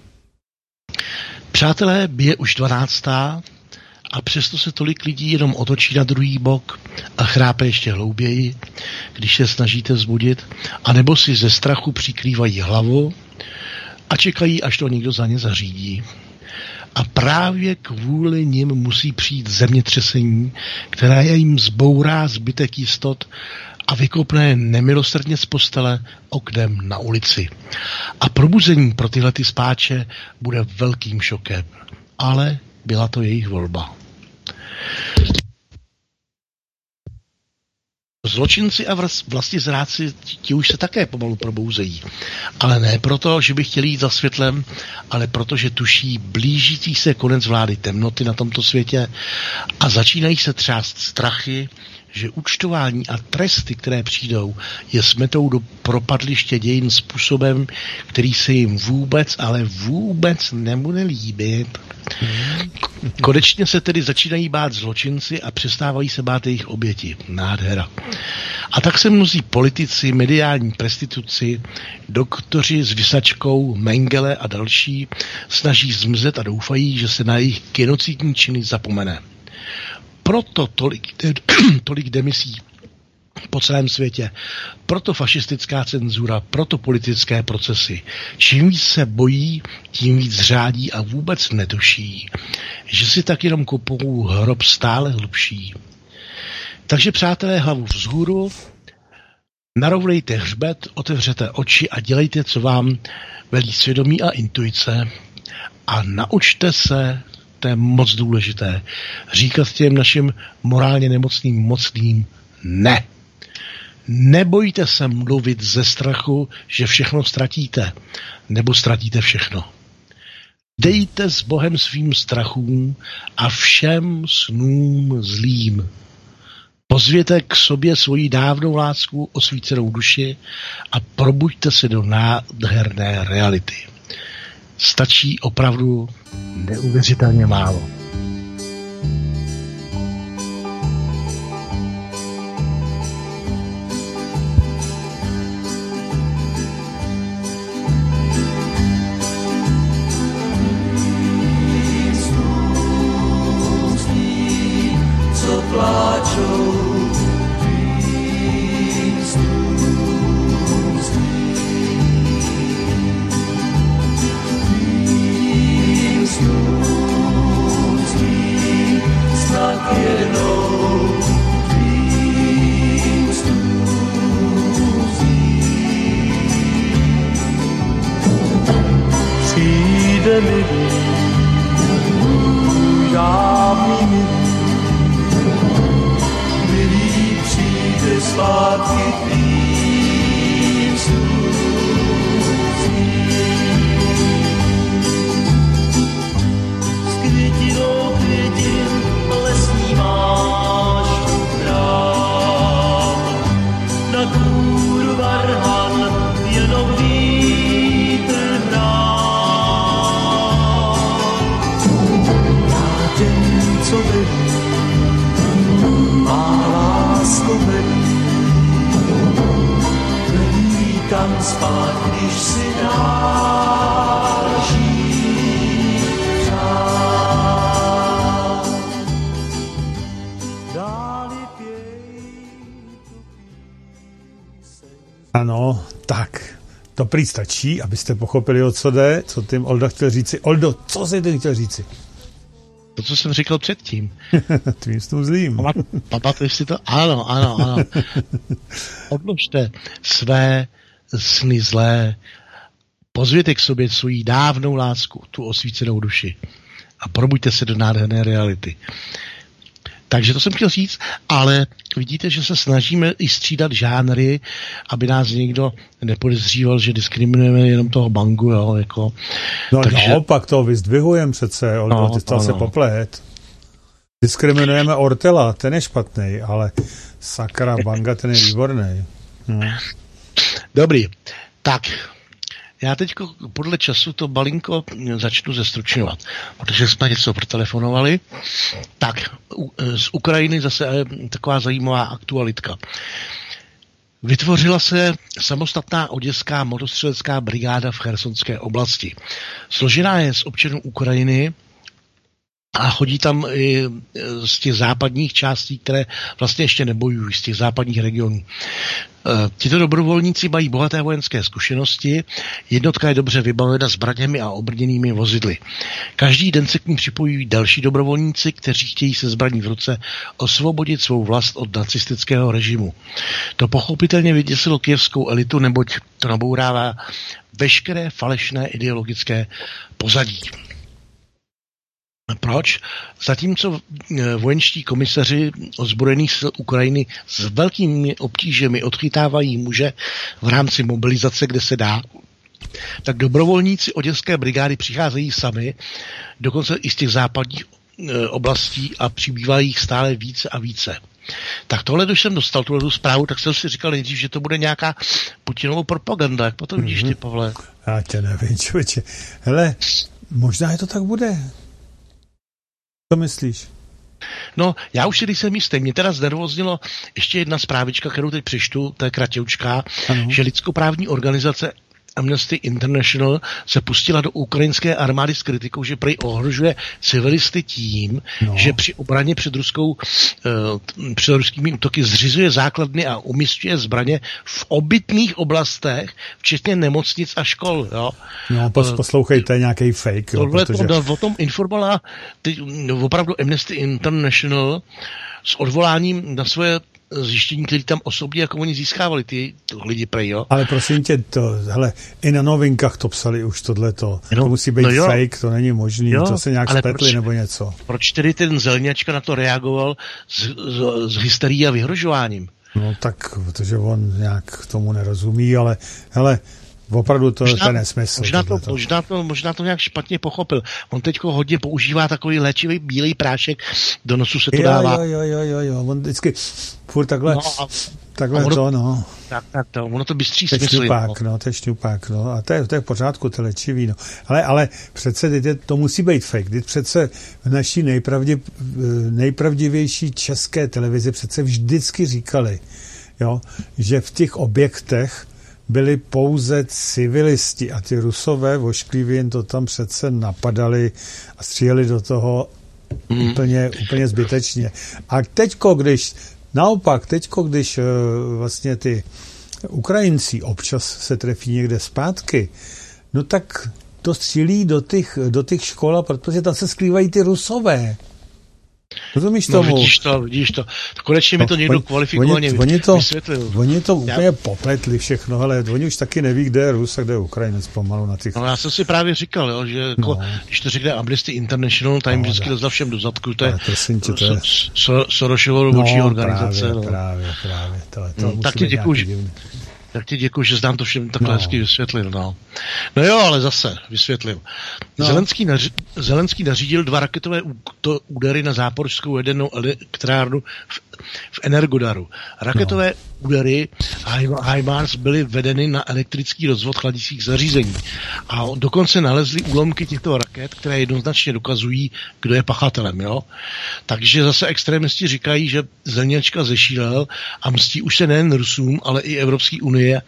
Přátelé, bije už 12. a přesto se tolik lidí jenom otočí na druhý bok a chrápe ještě hlouběji, když se snažíte vzbudit, anebo si ze strachu přikrývají hlavu a čekají, až to někdo za ně zařídí. A právě kvůli nim musí přijít zemětřesení, která jim zbourá zbytek jistot a vykopne nemilosrdně z postele oknem na ulici. A probuzení pro tyhle ty spáče bude velkým šokem. Ale byla to jejich volba. Zločinci a vlastizrádci, ti už se také pomalu probouzejí. Ale ne proto, že by chtěli jít za světlem, ale proto, že tuší blížící se konec vlády temnoty na tomto světě a začínají se třást strachy, že účtování a tresty, které přijdou, je smetou do propadliště dějin způsobem, který se jim vůbec, ale vůbec nebude líbit. Konečně se tedy začínají bát zločinci a přestávají se bát jejich oběti. Nádhera. A tak se mnozí politici, mediální prostituci, doktoři s Vysačkou, Mengele a další snaží zmizet a doufají, že se na jejich genocidní činy zapomene. Proto tolik demisí po celém světě, proto fašistická cenzura, proto politické procesy. Čím víc se bojí, tím víc řádí a vůbec netuší, že si tak jenom kopou hrob stále hlubší. Takže přátelé, hlavu vzhůru, narovnejte hřbet, otevřete oči a dělejte, co vám velí svědomí a intuice a naučte se, to je moc důležité, říkat těm našim morálně nemocným mocným ne. Nebojte se mluvit ze strachu, že všechno ztratíte, nebo ztratíte všechno. Dejte s Bohem svým strachům a všem snům zlým. Pozvěte k sobě svoji dávnou lásku, osvícenou duši a probuďte se do nádherné reality. Stačí opravdu neuvěřitelně málo. Co pláčou, přijde mi dávný milý, přijde zpátky tvým s květinou květin lesní máš trám, na kůru varhan jenom vítr hrá. Já těm, co velí, má lásko velí, vítám spát, když si dáš jít přát. Dáli pěj tu píseň. Ano, tak. To prý stačí, abyste pochopili, o co jde, co tím Olda chtěl říci. Oldo, co jsi tím chtěl říci? To, co jsem říkal předtím. Tvým snům zlým. Pamatuješ si to? Ano. Odložte své sny zlé, pozvěte k sobě svoji dávnou lásku, tu osvícenou duši a probuďte se do nádherné reality. Takže to jsem chtěl říct, ale vidíte, že se snažíme i střídat žánry, aby nás někdo nepodezříval, že diskriminujeme jenom toho Bangu, jo, jako. No takže... naopak toho vyzdvihujeme přece, Oldo, ty to se poplet. Diskriminujeme Ortela, ten je špatný, ale sakra Banga, ten je výborný. No. Dobrý, tak já teď podle času to malinko začnu zestručňovat, protože jsme něco protelefonovali. Tak, z Ukrajiny zase taková zajímavá aktualitka. Vytvořila se samostatná oděská motostřelecká brigáda v Chersonské oblasti. Složená je z občanů Ukrajiny a chodí tam i z těch západních částí, které vlastně ještě nebojují, z těch západních regionů. Tito dobrovolníci mají bohaté vojenské zkušenosti, jednotka je dobře vybavena zbraněmi a obrněnými vozidly. Každý den se k ní připojují další dobrovolníci, kteří chtějí se zbraní v ruce osvobodit svou vlast od nacistického režimu. To pochopitelně vyděsilo kyjevskou elitu, neboť to nabourává veškeré falešné ideologické pozadí. Proč? Zatímco vojenští komisaři ozbrojených sil Ukrajiny s velkými obtížemi odchytávají muže v rámci mobilizace, kde se dá, tak dobrovolníci oděvské brigády přicházejí sami, dokonce i z těch západních oblastí a přibývají jich stále více a více. Tak tohle, když jsem dostal tuhle zprávu, tak jsem si říkal nejdřív, že to bude nějaká Putinová propaganda. Jak potom vidíš ty, Pavle? Já tě nevím, člověče. Hele, možná je to tak bude. Co myslíš? No, já už si nejsem jistý. Mě teda znervoznilo ještě jedna zprávička, kterou teď přečtu, to je kratěučká, že lidskoprávní organizace Amnesty International se pustila do ukrajinské armády s kritikou, že prej ohrožuje civilisty tím, že při obraně před ruskými útoky zřizuje základny a umísťuje zbraně v obytných oblastech, včetně nemocnic a škol. Jo? No, poslouchejte nějaký fake. Jo, protože... O tom informovala opravdu Amnesty International s odvoláním na svoje zjištění, který tam osobně jako oni získávali, ty lidi prej, jo. Ale prosím tě, hele, i na novinkách to psali už tohleto. To musí být fake, to není možný, jo, to se nějak spletli nebo něco. Proč tedy ten Zelňačka na to reagoval s hysterií a vyhrožováním? No tak, protože on nějak tomu nerozumí, ale hele, opravdu to je nesmysl. Možná to nějak špatně pochopil. On teďko hodně používá takový léčivý bílý prášek, do nosu se to dává. Jo. On vždycky furt takhle ono to bystří smysl. To je šťupák, no. A to je v pořádku, to léčivý, no. Ale přece to musí být fake. Teď přece v naší nejpravdivější české televizi přece vždycky říkali, jo, že v těch objektech byli pouze civilisti a ty Rusové vošklivě jen to tam přece napadali a stříleli do toho úplně zbytečně. A teďko, když vlastně ty Ukrajinci občas se trefí někde zpátky, no tak to střílí do těch škol, protože tam se skrývají ty Rusové. Rozumíš tomu? Vidíš to. Konečně mi to někdo kvalifikovaně vysvětlil. Oni to úplně popletli všechno, ale oni už taky neví, kde je Rus a kde je Ukrajinec pomalu na těch... No já jsem si právě říkal, jo, že když to řekne Amnesty International, tam jim vždycky dozda všem do zadku, to je Sorosova robočí organizace. Právě. Tak ti děkuji, že jsi nám to všem takhle hezky vysvětlil. No jo, ale zase vysvětlil. Zelenský nařídil 2 raketové údery na záporskou jadernou elektrárnu v Energodaru. Raketové údery HIMARS byly vedeny na elektrický rozvod chladicích zařízení. A dokonce nalezli úlomky těchto raket, které jednoznačně dokazují, kdo je pachatelem. Jo? Takže zase extrémisti říkají, že Zelňačka zešílel a mstí už se nejen Rusům, ale i Evropské unie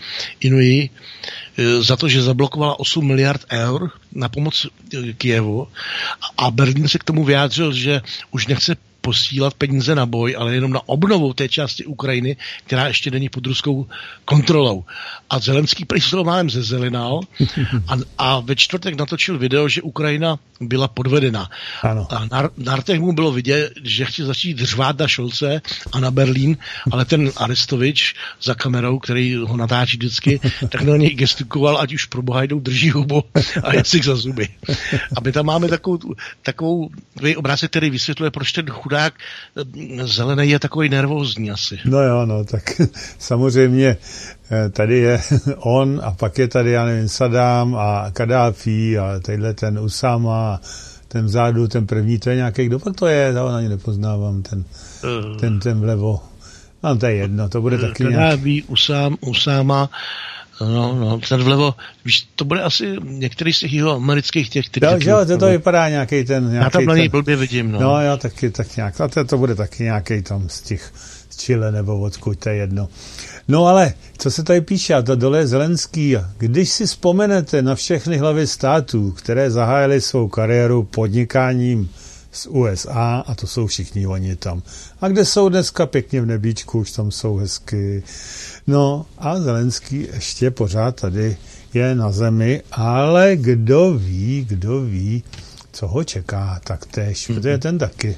za to, že zablokovala 8 miliard eur na pomoc Kyjevu. A Berlín se k tomu vyjádřil, že už nechce posílat peníze na boj, ale jenom na obnovu té části Ukrajiny, která ještě není pod ruskou kontrolou. A Zelenský prý se málem zezelinal a ve čtvrtek natočil video, že Ukrajina byla podvedena. Ano. A na rtech mu bylo vidět, že chce začít řvát na Šolce a na Berlín, ale ten Arestovič za kamerou, který ho natáčí vždycky, tak na něj gestikuloval, ať už pro boha jdou, drží hubu a jazyk za zuby. A my tam máme takovou obrázek, který vysvětluje, proč ten chudák zelený je takový nervózní asi. No jo, no, tak samozřejmě tady je on a pak je tady, já nevím, Saddam a Kadáfi a tadyhle ten Usama, ten vzadu, ten první, to je nějaký, kdo pak to je, já ani nepoznávám, ten vlevo. No, to je jedno, to bude taky Kadáfi, Usama, no, ten vlevo, víš, to bude asi některý z těch jihoamerických těch to vypadá nějaký ten... Já tam na něj blbě vidím, no. No, já taky tak nějak, a to bude taky nějaký tam z Chile nebo odkud, to je jedno. No ale, co se tady píše, a to dole je Zelenský, když si vzpomenete na všechny hlavy států, které zahájily svou kariéru podnikáním z USA, a to jsou všichni oni tam. A kde jsou dneska pěkně v nebíčku, už tam jsou hezky. No a Zelenský ještě pořád tady je na zemi, ale kdo ví, co ho čeká taktéž, protože ten taky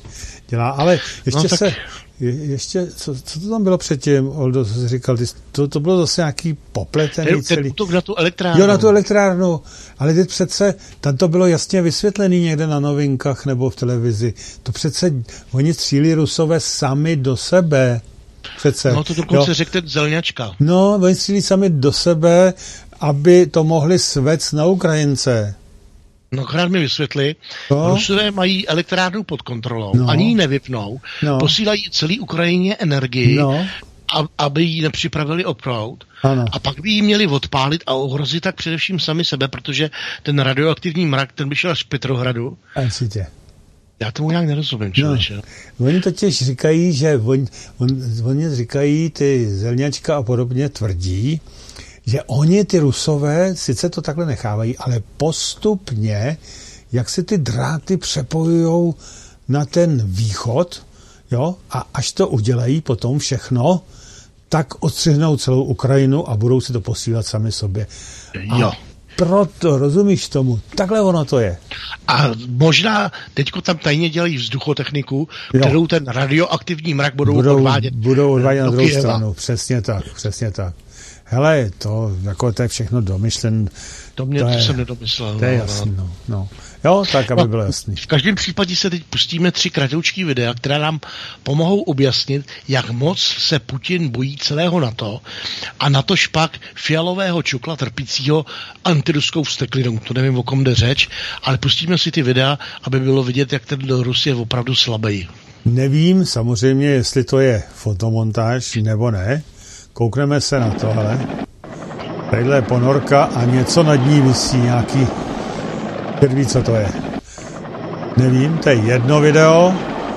dělá. Ale ještě co to tam bylo předtím, Oldo, co jsi říkal, to bylo zase nějaký popletený celý. Útok na tu elektrárnu. Jo, na tu elektrárnu, ale teď přece, tam to bylo jasně vysvětlený někde na novinkách nebo v televizi. To přece, oni střílí Rusové sami do sebe. Přece. No to dokonce řekl ten Zelňačka. No, oni střílí sami do sebe, aby to mohli svést na Ukrajince. No, krát mi vysvětli, Rusové mají elektrárnu pod kontrolou, ani ji nevypnou, posílají celý Ukrajině energii, aby ji nepřipravili o proud, a pak by ji měli odpálit a ohrozit tak především sami sebe, protože ten radioaktivní mrak, ten by šel až z Petrohradu. Já tomu nějak nerozumím, člověče. No. Oni totiž říkají, že oni říkají, ty Zelňačka a podobně tvrdí, že oni, ty Rusové, sice to takhle nechávají, ale postupně, jak si ty dráty přepojujou na ten východ, jo, a až to udělají potom všechno, tak odstřihnou celou Ukrajinu a budou si to posílat sami sobě. Jo. Proto, rozumíš tomu? Takhle ono to je. A možná teďko tam tajně dělají vzduchotechniku, kterou ten radioaktivní mrak budou odvádět. Budou odvádět na druhou stranu. Přesně tak. Hele, to je všechno domyšlen. To jsem nedomyslel. To je jasný, no. Jo, tak, aby bylo jasný. V každém případě se teď pustíme 3 kratoučký videa, která nám pomohou objasnit, jak moc se Putin bojí celého NATO a natož pak fialového čukla trpícího antiruskou vzteklinou. To nevím, o kom jde řeč, ale pustíme si ty videa, aby bylo vidět, jak ten Rus je opravdu slabý. Nevím samozřejmě, jestli to je fotomontáž nebo ne. Koukneme se na to, hele. Tadyhle je ponorka a něco nad ní visí, nějaký... Kdo ví, co to je. Nevím, to je jedno video.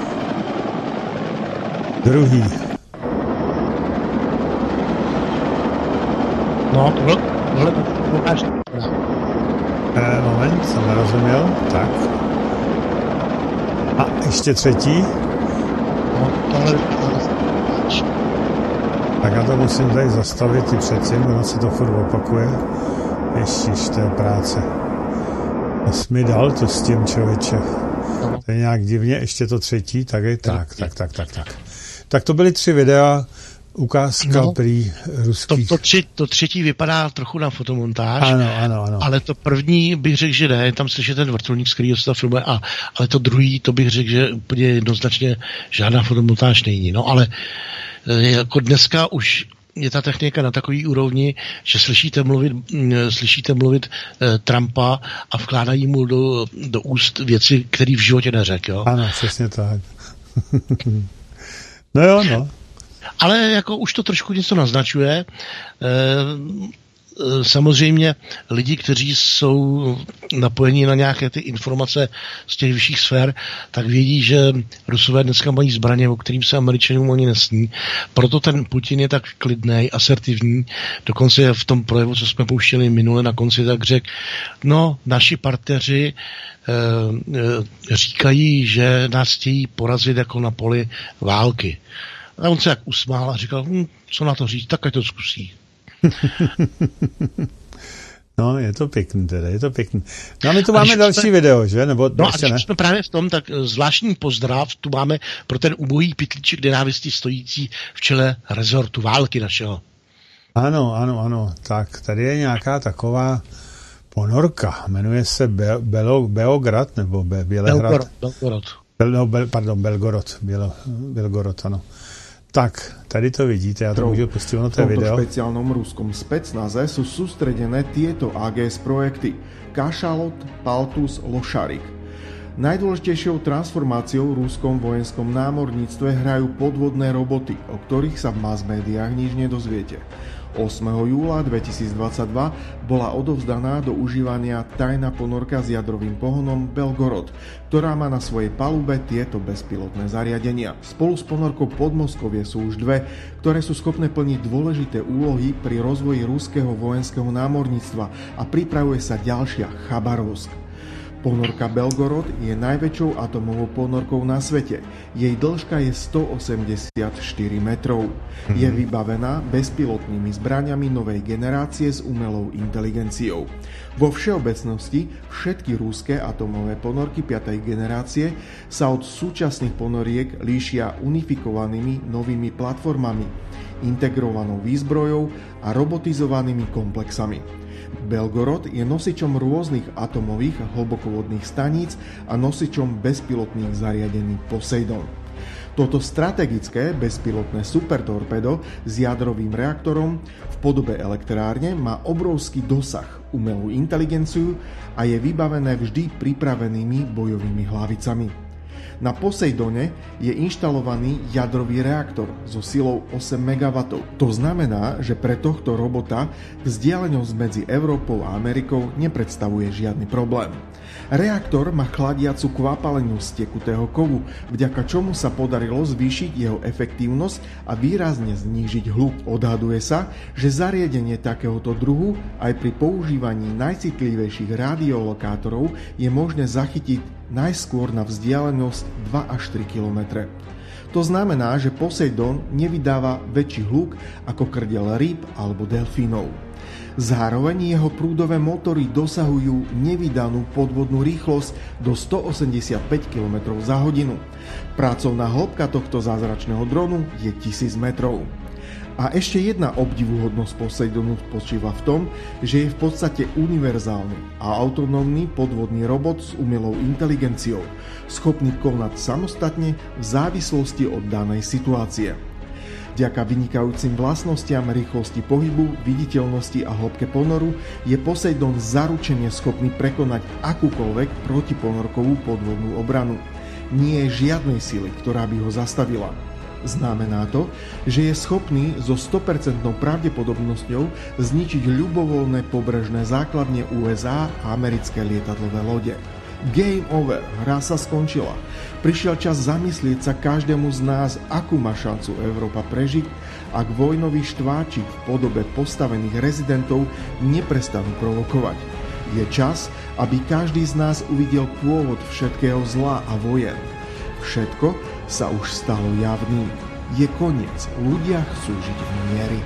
Druhý. No, tohle moment, jsem nerozuměl. Tak. A ještě třetí. No, tohle... Tak já to musím tady zastavit i předtím, ono se to furt opakuje. Ježiš, to je práce. A jsi mi dal to s tím, člověče. To je nějak divně, ještě to třetí, tak je tak. Tak to byly 3 videa, ukázka prý ruských. To třetí vypadá trochu na fotomontáž. Ano. Ale to první bych řekl, že ne, tam slyšet ten vrtulník, z kterého se ta filmuje, ale to druhý, to bych řekl, že úplně jednoznačně žádná fotomontáž není. No ale jako dneska už je ta technika na takový úrovni, že slyšíte mluvit Trumpa a vkládají mu do úst věci, které v životě neřekl. Jo? Ano, přesně tak. No. Ale jako už to trošku něco naznačuje. Samozřejmě lidi, kteří jsou napojeni na nějaké ty informace z těch vyšších sfér, tak vědí, že Rusové dneska mají zbraně, o kterým se Američanům ani nesní. Proto ten Putin je tak klidnej, asertivní. Dokonce v tom projevu, co jsme pouštěli minule na konci, tak řekl, naši partneři říkají, že nás chtějí porazit jako na poli války. A on se jak usmál a říkal, co na to říct, tak ať to zkusí. No, je to pěkný teda, je to pěkný. No a my tu máme další video, že? Nebo a když jsme právě v tom, tak zvláštní pozdrav tu máme pro ten ubohý pytlíček nenávistí stojící v čele rezortu války našeho. Ano. Tak, tady je nějaká taková ponorka, jmenuje se Beograd, nebo Bělehrad. Belgorod, ano. Tak, tady to vidíte, ja to môžem pustiť, ono to je video. V tomto špeciálnom ruskom specnaze sú sústredené tieto AGS projekty. Kašalot, Paltus, Lošarik. Najdôležitejšou transformáciou v ruskom vojenskom námorníctve hrajú podvodné roboty, o ktorých sa v mass médiách nič nedozviete. 8. júla 2022 bola odovzdaná do užívania tajná ponorka s jadrovým pohonom Belgorod, ktorá má na svojej palube tieto bezpilotné zariadenia. Spolu s ponorkou Podmoskovie sú už 2, ktoré sú schopné plniť dôležité úlohy pri rozvoji ruského vojenského námorníctva a pripravuje sa ďalšia Chabarovsk. Ponorka Belgorod je najväčšou atomovou ponorkou na svete. Jej dĺžka je 184 metrov. Je vybavená bezpilotnými zbraňami novej generácie s umelou inteligenciou. Vo všeobecnosti všetky ruské atomové ponorky 5. generácie sa od súčasných ponoriek líšia unifikovanými novými platformami, integrovanou výzbrojou a robotizovanými komplexami. Belgorod je nosičom rôznych atomových hlbokovodných staníc a nosičom bezpilotných zariadení Poseidon. Toto strategické bezpilotné supertorpedo s jadrovým reaktorom v podobe elektrárne má obrovský dosah, umelú inteligenciu a je vybavené vždy pripravenými bojovými hlavicami. Na Poseidone je inštalovaný jadrový reaktor so silou 8 MW. To znamená, že pre tohto robota vzdialenosť medzi Európou a Amerikou nepredstavuje žiadny problém. Reaktor má chladiacu kvapalinu z tekutého kovu, vďaka čomu sa podarilo zvýšiť jeho efektívnosť a výrazne znížiť hluk. Odhaduje sa, že zariadenie takéhoto druhu aj pri používaní najcitlivejších radiolokátorov je možné zachytiť najskôr na vzdialenosť 2 až 3 km. To znamená, že Poseidon nevydáva väčší hluk ako krdel rýb alebo delfínov. Zároveň jeho prúdové motory dosahujú nevydanú podvodnú rýchlosť do 185 km za hodinu. Pracovná hĺbka tohto zázračného dronu je 1000 metrov. A ešte jedna obdivuhodnosť Poseidonu spočíva v tom, že je v podstate univerzálny a autonómny podvodný robot s umelou inteligenciou, schopný konať samostatne v závislosti od danej situácie. Vďaka vynikajúcim vlastnostiam rýchlosti pohybu, viditeľnosti a hĺbke ponoru je Poseidon zaručene schopný prekonať akúkoľvek protiponorkovú podvodnú obranu. Nie je žiadnej sily, ktorá by ho zastavila. Znamená to, že je schopný so 100% pravdepodobnosťou zničiť ľubovoľné pobrežné základne USA a americké lietadlové lode. Game over, hra sa skončila. Prišiel čas zamyslieť sa každému z nás, akú má šancu Európa prežiť, ak vojnový štváčik v podobe postavených rezidentov neprestanú provokovať. Je čas, aby každý z nás uvidel pôvod všetkého zla a vojen. Všetko sa už stalo javným. Je koniec. Ľudia chcú žiť v miery.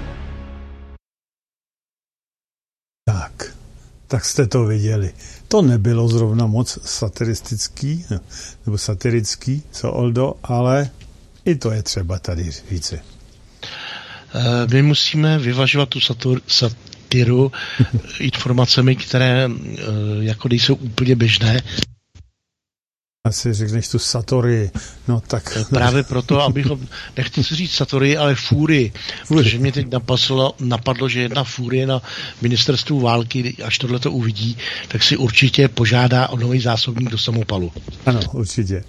Tak jste to viděli. To nebylo zrovna moc satiristický, nebo satirický, co Oldo, ale i to je třeba tady říci. My musíme vyvažovat tu satiru informacemi, které jako nejsou úplně běžné. Asi řekneš tu Satori, no tak... Právě proto, abychom, nechci si říct Satori, ale fúry, protože mě teď napadlo, že jedna fúrie na ministerstvu války, až tohle to uvidí, tak si určitě požádá o nový zásobník do samopalu. Ano, určitě.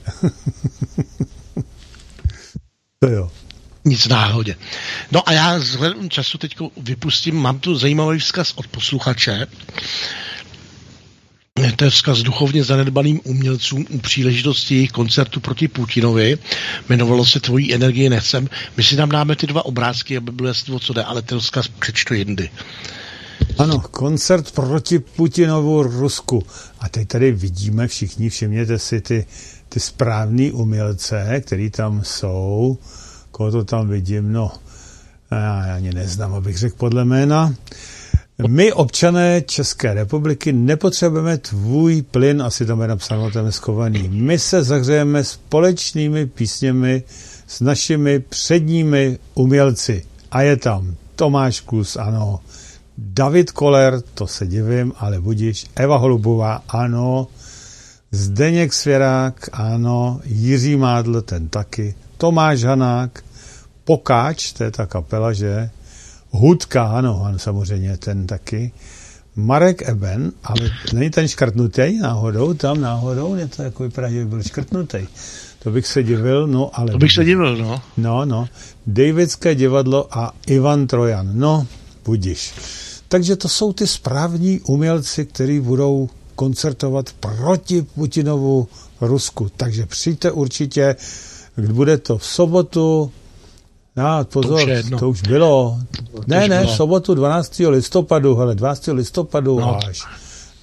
To jo. Nic náhodě. No a já vzhledem času teď vypustím, mám tu zajímavý vzkaz od posluchače. To je vzkaz duchovně zanedbaným umělcům u příležitosti jejich koncertu proti Putinovi. Jmenovalo se Tvojí energii nechcem. My si tam dáme ty dva obrázky, aby bylo jasný, o co jde, ale ten vzkaz přečtu jindy. Ano, koncert proti Putinovu Rusku. A teď tady vidíme všichni, všimněte si ty správný umělce, který tam jsou. Koho to tam vidím? No, já ani neznám, abych řekl podle jména. My, občané České republiky, nepotřebujeme tvůj plyn, asi tam je napsáno, tam je schovaný. My se zahřejeme společnými písněmi s našimi předními umělci. A je tam Tomáš Kus, ano, David Koller, to se divím, ale budiš, Eva Holubová, ano, Zdeněk Svěrák, ano, Jiří Mádl, ten taky, Tomáš Hanák, Pokáč, to je ta kapela, že? Hudka, ano, samozřejmě ten taky. Marek Eben, ale není ten škrtnutý náhodou, tam náhodou, je to jako vypadá, že by byl škrtnutý. To bych se divil, no ale... To bych se divil, no. No. Davidské divadlo a Ivan Trojan, no, budiš. Takže to jsou ty správní umělci, kteří budou koncertovat proti Putinovu Rusku. Takže přijďte určitě, bude to v sobotu. Pozor, to už bylo. Ne, v sobotu 12. listopadu, hele, 12. listopadu no. Až.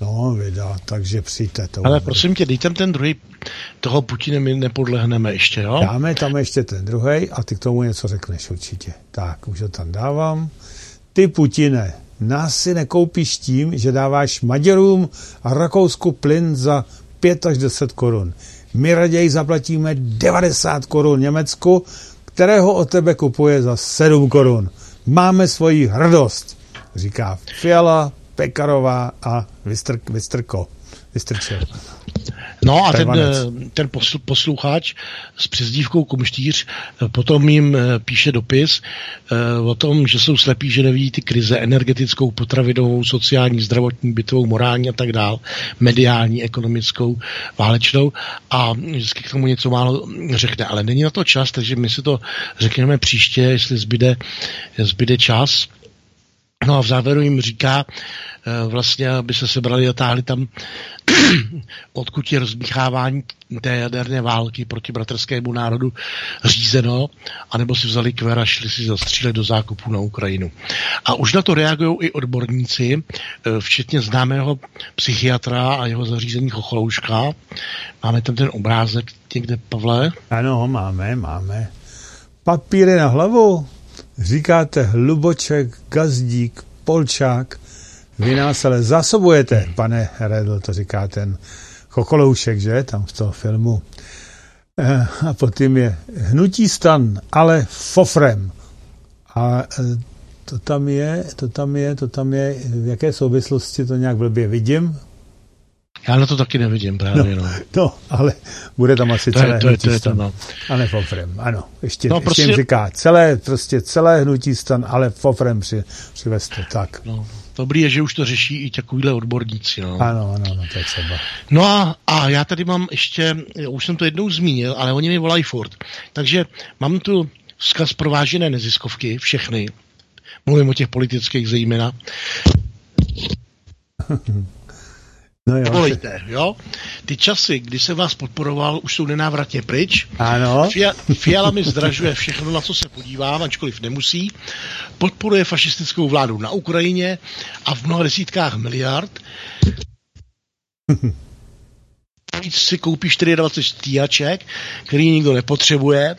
No, vydá, takže přijďte to. Ale prosím tě, dej tam ten druhý, toho Putina my nepodlehneme ještě, jo? Dáme tam ještě ten druhej a ty k tomu něco řekneš určitě. Tak, už ho tam dávám. Ty, Putine, nás si nekoupíš tím, že dáváš Maďarům a Rakousku plyn za 5 až 10 korun. My raději zaplatíme 90 korun Německu, kterého od tebe kupuje za 7 korun. Máme svoji hrdost, říká Fiala, Pekarová a Vystrčil. No a ten posluchač s přezdívkou Kumštíř potom jim píše dopis o tom, že jsou slepí, že nevidí ty krize energetickou, potravinovou, sociální, zdravotní, bytovou, morální a tak dál, mediální, ekonomickou, válečnou a vždycky k tomu něco málo řekne. Ale není na to čas, takže my si to řekneme příště, jestli zbyde čas. No a v závěru jim říká, vlastně, aby se sebrali a táhli tam, odkud je rozmíchávání té jaderné války proti bratrskému národu řízeno, anebo si vzali kver a šli si zastřílet do zákopů na Ukrajinu. A už na to reagují i odborníci, včetně známého psychiatra a jeho zařízení Chocholouška. Máme tam ten obrázek někde, Pavle? Ano, máme. Papíry na hlavu. Říkáte Hluboček, Gazdík, Polčák. Vy nás ale zásobujete, pane Redl, to říká ten Chocholoušek, že? Tam v toho filmu. A potom je Hnutí stan, ale fofrem. A to tam je, v jaké souvislosti to nějak blbě vidím? Já na to taky nevidím právě, no, ale bude tam asi celé hnutí stan, no. ale fofrem, ano. Ještě jim říká, celé hnutí stan, ale fofrem přivezte, tak. No, dobrý je, že už to řeší i takovýhle odborníci, no. Ano, to je třeba. No a já tady mám ještě, už jsem to jednou zmínil, ale oni mi volají furt. Takže mám tu vzkaz pro vážené neziskovky, všechny. Mluvím o těch politických zejména. No jo. Volejte, jo? Ty časy, kdy se vás podporoval, už jsou nenávratně pryč. Ano. Fiala mi zdražuje všechno, na co se podívám, ačkoliv nemusí. Podporuje fašistickou vládu na Ukrajině a v mnoha desítkách miliard. Víc si koupí 24 stíhaček, který nikdo nepotřebuje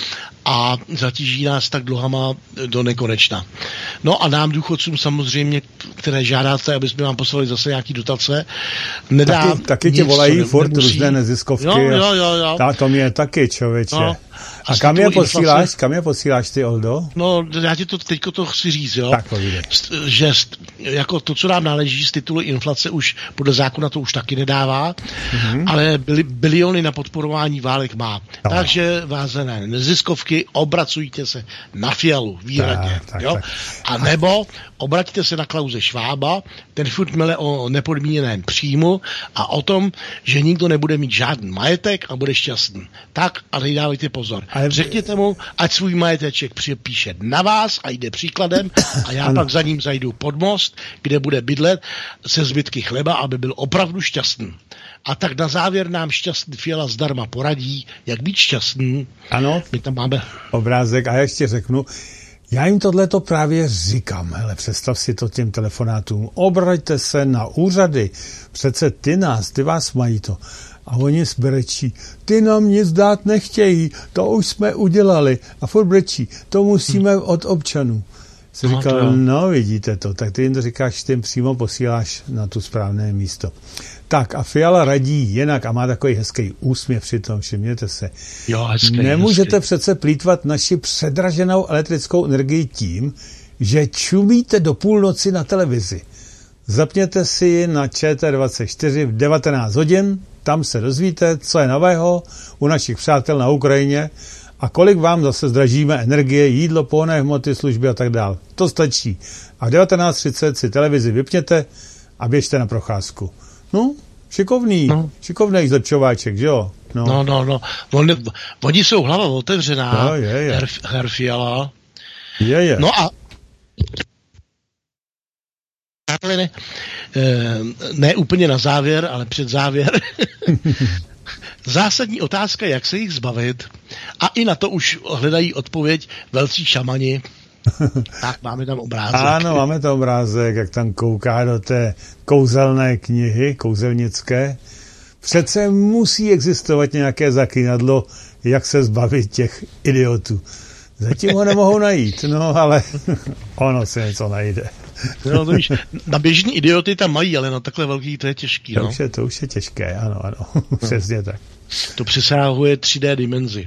a zatíží nás tak dluhama do nekonečna. No a nám důchodcům samozřejmě, které žádáte, aby jsme vám poslali zase nějaký dotace, nedá taky tě volají furt různé neziskovky. Jo. To mě taky, člověče. No. A kam je posíláš ty, Oldo? No, já ti to teďko to chci říct, jo. Tak povídej. Že jako to, co nám náleží z titulu inflace, už podle zákona to už taky nedává, ale biliony na podporování válek má. No. Takže vážené neziskovky, obracujte se na Fialu, výradně, jo. Tak. A nebo obraťte se na Klause Švába, ten furt mele o nepodmíněném příjmu a o tom, že nikdo nebude mít žádný majetek a bude šťastný. Tak a dejte pozor. Řekněte mu, ať svůj majeteček připíše na vás a jde příkladem a já pak za ním zajdu pod most, kde bude bydlet se zbytky chleba, aby byl opravdu šťastný. A tak na závěr nám šťastný Fiala zdarma poradí, jak být šťastný. Ano, my tam máme obrázek a já ještě řeknu, já jim tohleto právě říkám, hele, představ si to těm telefonátům, obraťte se na úřady, přece ty vás mají to. A oni brečí, ty nám nic dát nechtějí, to už jsme udělali. A furt brečí, to musíme od občanů. Jsi říkal, no vidíte to, tak ty jim to říkáš, ty jim přímo posíláš na tu správné místo. Tak a Fiala radí jinak a má takový hezký úsměv při tom, všimněte se. Jo, Nemůžete přece plýtvat naši předraženou elektrickou energii tím, že čumíte do půlnoci na televizi. Zapněte si ji na ČT24 v 19 hodin, tam se dozvíte, co je nového u našich přátel na Ukrajině a kolik vám zase zdražíme energie, jídlo, pohonné hmoty, služby a tak dál. To stačí. A v 19:30 si televizi vypněte a běžte na procházku. No, šikovný zlepšováček, že jo? No. Oni jsou hlava otevřená, no, je. Herr Fiala. Je. No a ne úplně na závěr, ale před závěr. Zásadní otázka, jak se jich zbavit. A i na to už hledají odpověď velcí šamani. Tak, máme tam obrázek. Ano, máme tam obrázek, jak tam kouká do té kouzelné knihy, kouzelnické. Přece musí existovat nějaké zaklínadlo, jak se zbavit těch idiotů. Zatím ho nemohou najít, no ale ono se něco najde. No, to víš, na běžní idioty tam mají, ale na takhle velký to je těžký. No? To už je těžké, ano, přesně tak. To přesahuje 3D dimenzi.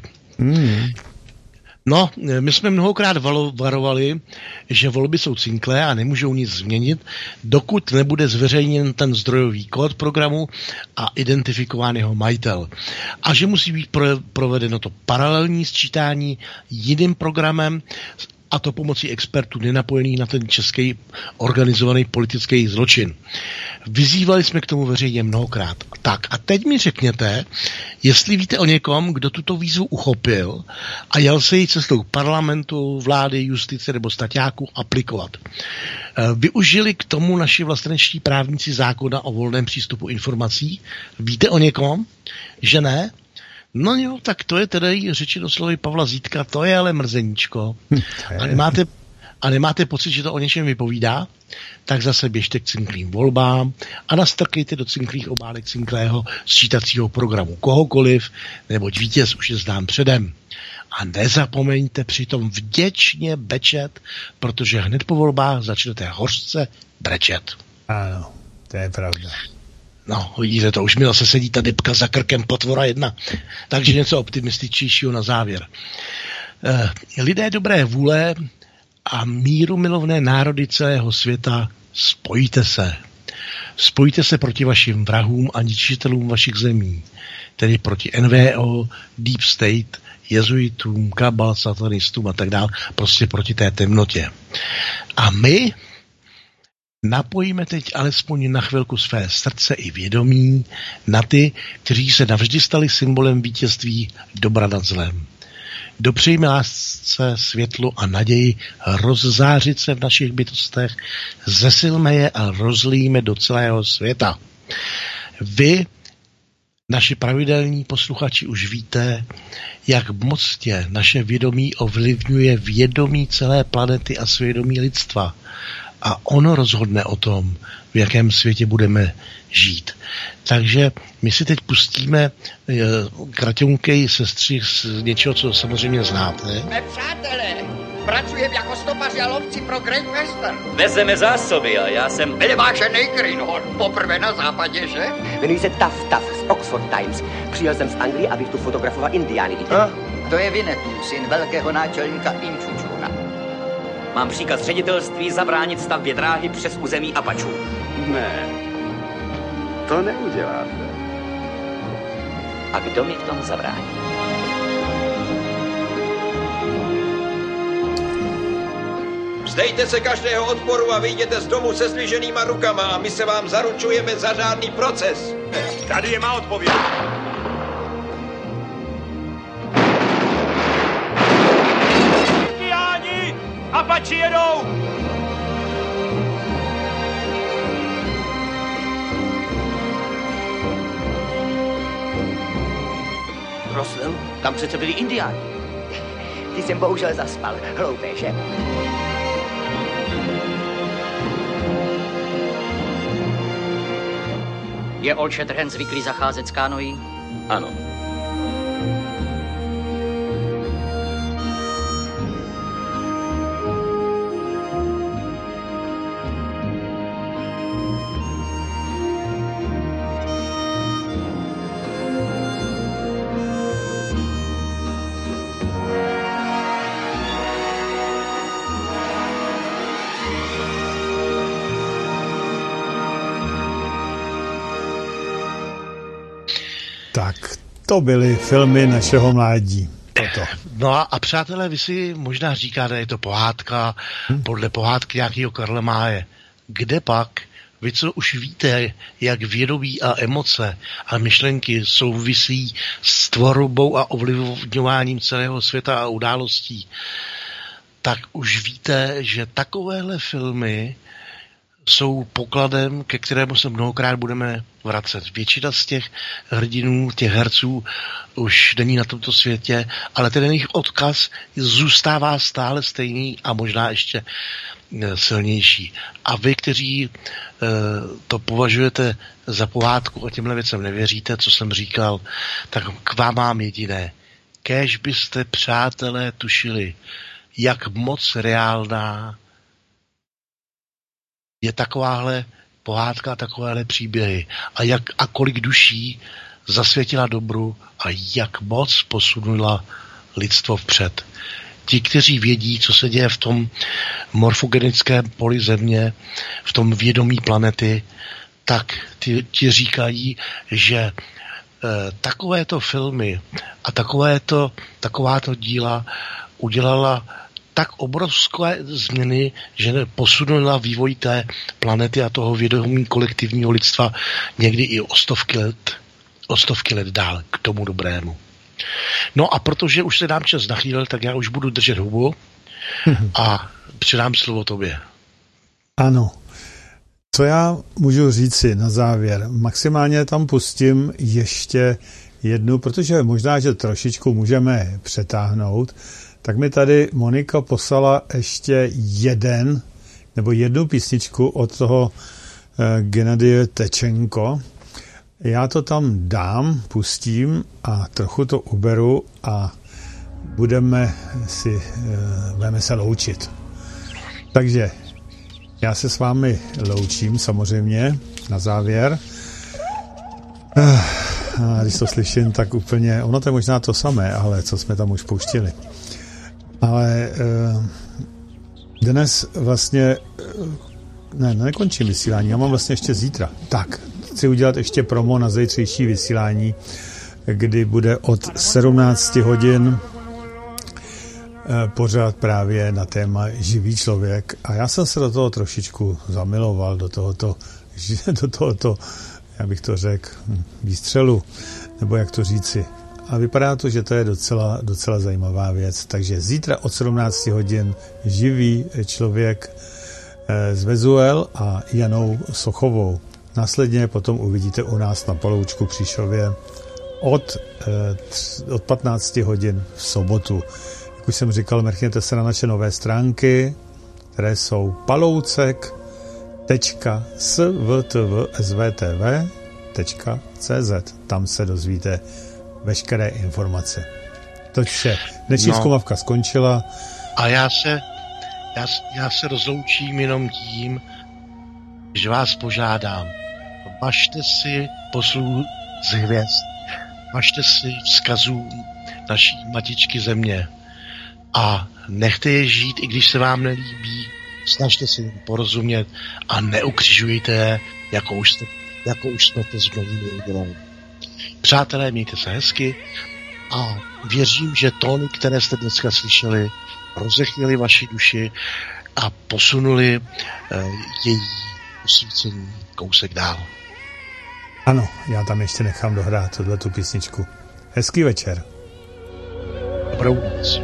No, my jsme mnohokrát varovali, že volby jsou cinklé a nemůžou nic změnit, dokud nebude zveřejněn ten zdrojový kód programu a identifikován jeho majitel. A že musí být provedeno to paralelní sčítání jiným programem, a to pomocí expertů nenapojených na ten český organizovaný politický zločin. Vyzývali jsme k tomu veřejně mnohokrát. Tak a teď mi řekněte, jestli víte o někom, kdo tuto výzvu uchopil a jel se jí cestou parlamentu, vlády, justice nebo staťáků aplikovat. Využili k tomu naši vlastenečtí právníci zákona o volném přístupu informací. Víte o někom? Že ne? No jo, tak to je tedy řečeno slovy Pavla Zítka, to je ale mrzeníčko. A nemáte pocit, že to o něčem vypovídá? Tak zase běžte k cinklým volbám a nastrkejte do cinklých obálek cinklého sčítacího programu kohokoliv, neboť vítěz už je znám předem. A nezapomeňte přitom vděčně brečet, protože hned po volbách začnete hořce brečet. Ano, to je pravda. No, vidíte to, už mi zase sedí ta dybka za krkem potvora 1. Takže něco optimističtějšího na závěr. Lidé dobré vůle a míru milovné národy celého světa, spojte se. Spojte se proti vašim vrahům a ničitelům vašich zemí, tedy proti NVO, Deep State, jezuitům, kabal, satanistům a tak dále, prostě proti té temnotě. A my napojíme teď alespoň na chvilku své srdce i vědomí na ty, kteří se navždy stali symbolem vítězství dobra nad zlem. Dopřejme lásce, světlu a naději rozzářit se v našich bytostech, zesilme je a rozlíme do celého světa. Vy, naši pravidelní posluchači, už víte, jak mocně naše vědomí ovlivňuje vědomí celé planety a svědomí lidstva. A ono rozhodne o tom, v jakém světě budeme žít. Takže my si teď pustíme kraťounkej sestřih z něčeho, co samozřejmě znáte. Přátelé, pracujeme jako stopaři a lovci pro Great Western. Vezeme zásoby a já jsem... Vyvážený Greenhorn, poprvé na západě, že? Jmenuji se Taff z Oxford Times. Přijel jsem z Anglie, abych tu fotografoval indiány. To je Winnetou, syn velkého náčelníka Inčučuna. Mám příkaz ředitelství zabránit stavbě dráhy přes území Apačů. Ne, to neuděláte. A kdo mi v tom zabrání? Vzdejte se každého odporu a vyjděte z domu se zdviženýma rukama a my se vám zaručujeme za řádný proces. Tady je má odpověď. Indiáni! Apači jedou! Roswell, tam přece byli indiáni. Ty jsem bohužel zaspal. Hloupé, že? Je Old Shatterhand zvyklý zacházet s kánoí? Ano. Tak, to byly filmy našeho mládí. Toto. No a přátelé, vy si možná říkáte, je to pohádka, podle pohádky nějakého Karla Máje. Kde pak? Vy co už víte, jak vědomí a emoce a myšlenky souvisí s tvorbou a ovlivňováním celého světa a událostí, tak už víte, že takovéhle filmy jsou pokladem, ke kterému se mnohokrát budeme vracet. Většina z těch hrdinů, těch herců už není na tomto světě, ale ten jejich odkaz zůstává stále stejný a možná ještě silnější. A vy, kteří to považujete za pohádku a těmhle věcem nevěříte, co jsem říkal, tak k vám mám jediné. Kéž byste, přátelé, tušili, jak moc reálná je takováhle pohádka, takovéhle příběhy a kolik duší zasvětila dobru a jak moc posunula lidstvo vpřed. Ti, kteří vědí, co se děje v tom morfogenickém poli Země, v tom vědomí planety, tak ti říkají, že takovéto filmy a takováto díla udělala tak obrovské změny, že posunula vývoj té planety a toho vědomí kolektivního lidstva někdy i o stovky let dál k tomu dobrému. No a protože už se nám čas nachýlil, tak já už budu držet hubu a předám slovo tobě. Ano. Co já můžu říci na závěr? Maximálně tam pustím ještě jednu, protože možná, že trošičku můžeme přetáhnout, tak mi tady Monika poslala ještě jednu písničku od toho Gennadije Tečenko. Já to tam dám, pustím a trochu to uberu a budeme se loučit. Takže já se s vámi loučím samozřejmě na závěr. A když to slyším, tak úplně, ono to je možná to samé, ale co jsme tam už pouštili. Ale dnes vlastně nekončím vysílání, já mám vlastně ještě zítra. Tak, chci udělat ještě promo na zítřejší vysílání, kdy bude od 17 hodin pořád právě na téma živý člověk. A já jsem se do toho trošičku zamiloval, do tohoto, já bych to řekl, výstřelu, nebo jak to říci. A vypadá to, že to je docela zajímavá věc. Takže zítra od 17 hodin živý člověk s Vezuel a Janou Sochovou. Následně potom uvidíte u nás na Paloučku Příšově od 15 hodin v sobotu. Jak už jsem říkal, mrkněte se na naše nové stránky, které jsou paloucek.svtvsvtv.cz. Tam se dozvíte veškeré informace. To vše. Dnešní zkumavka skončila. A já se rozloučím jenom tím, že vás požádám. Važte si poslů z hvězd. Važte si vzkazů naší matičky Země. A nechte je žít, i když se vám nelíbí. Snažte se jim porozumět a neukřižujte je, jako už jsme to znovu udělali. Přátelé, mějte se hezky a věřím, že tóny, které jste dneska slyšeli, rozechvěli vaši duši a posunuli její osvícení kousek dál. Ano, já tam ještě nechám dohrát tu písničku. Hezký večer. Dobrou noc.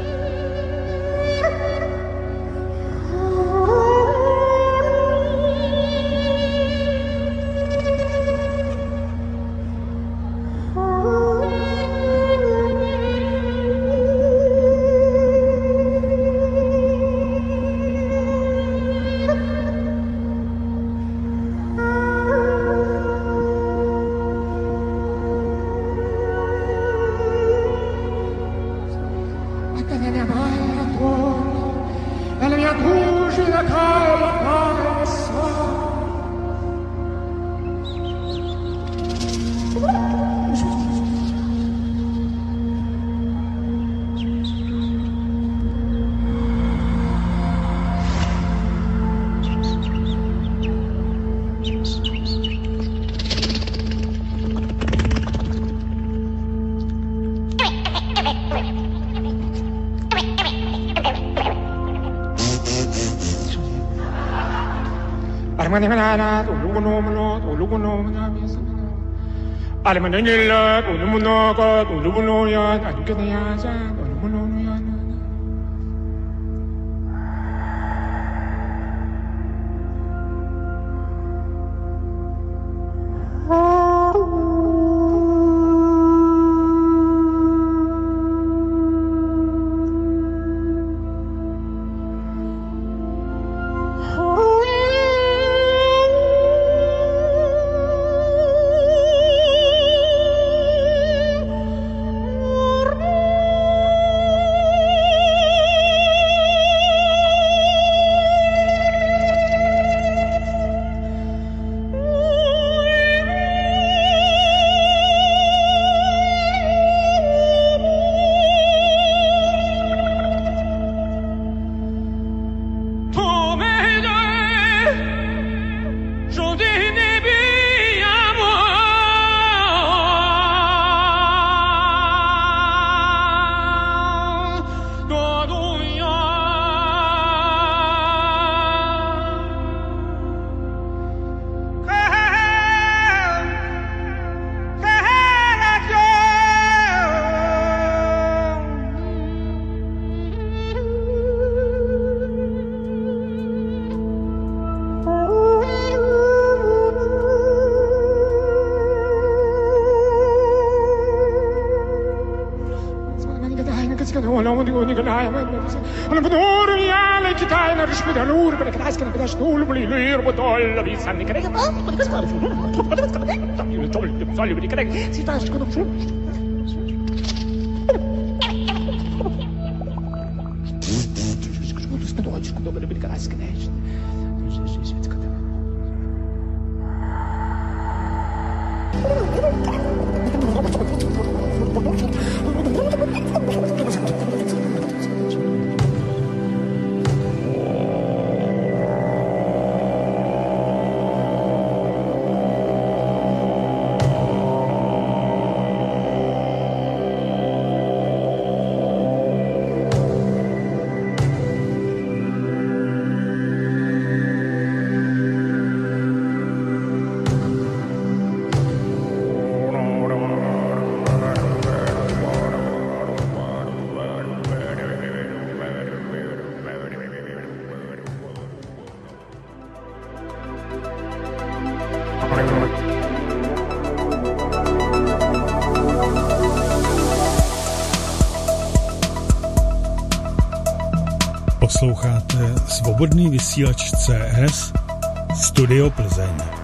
Posloucháte Svobodný vysílač CS Studio Plzeň.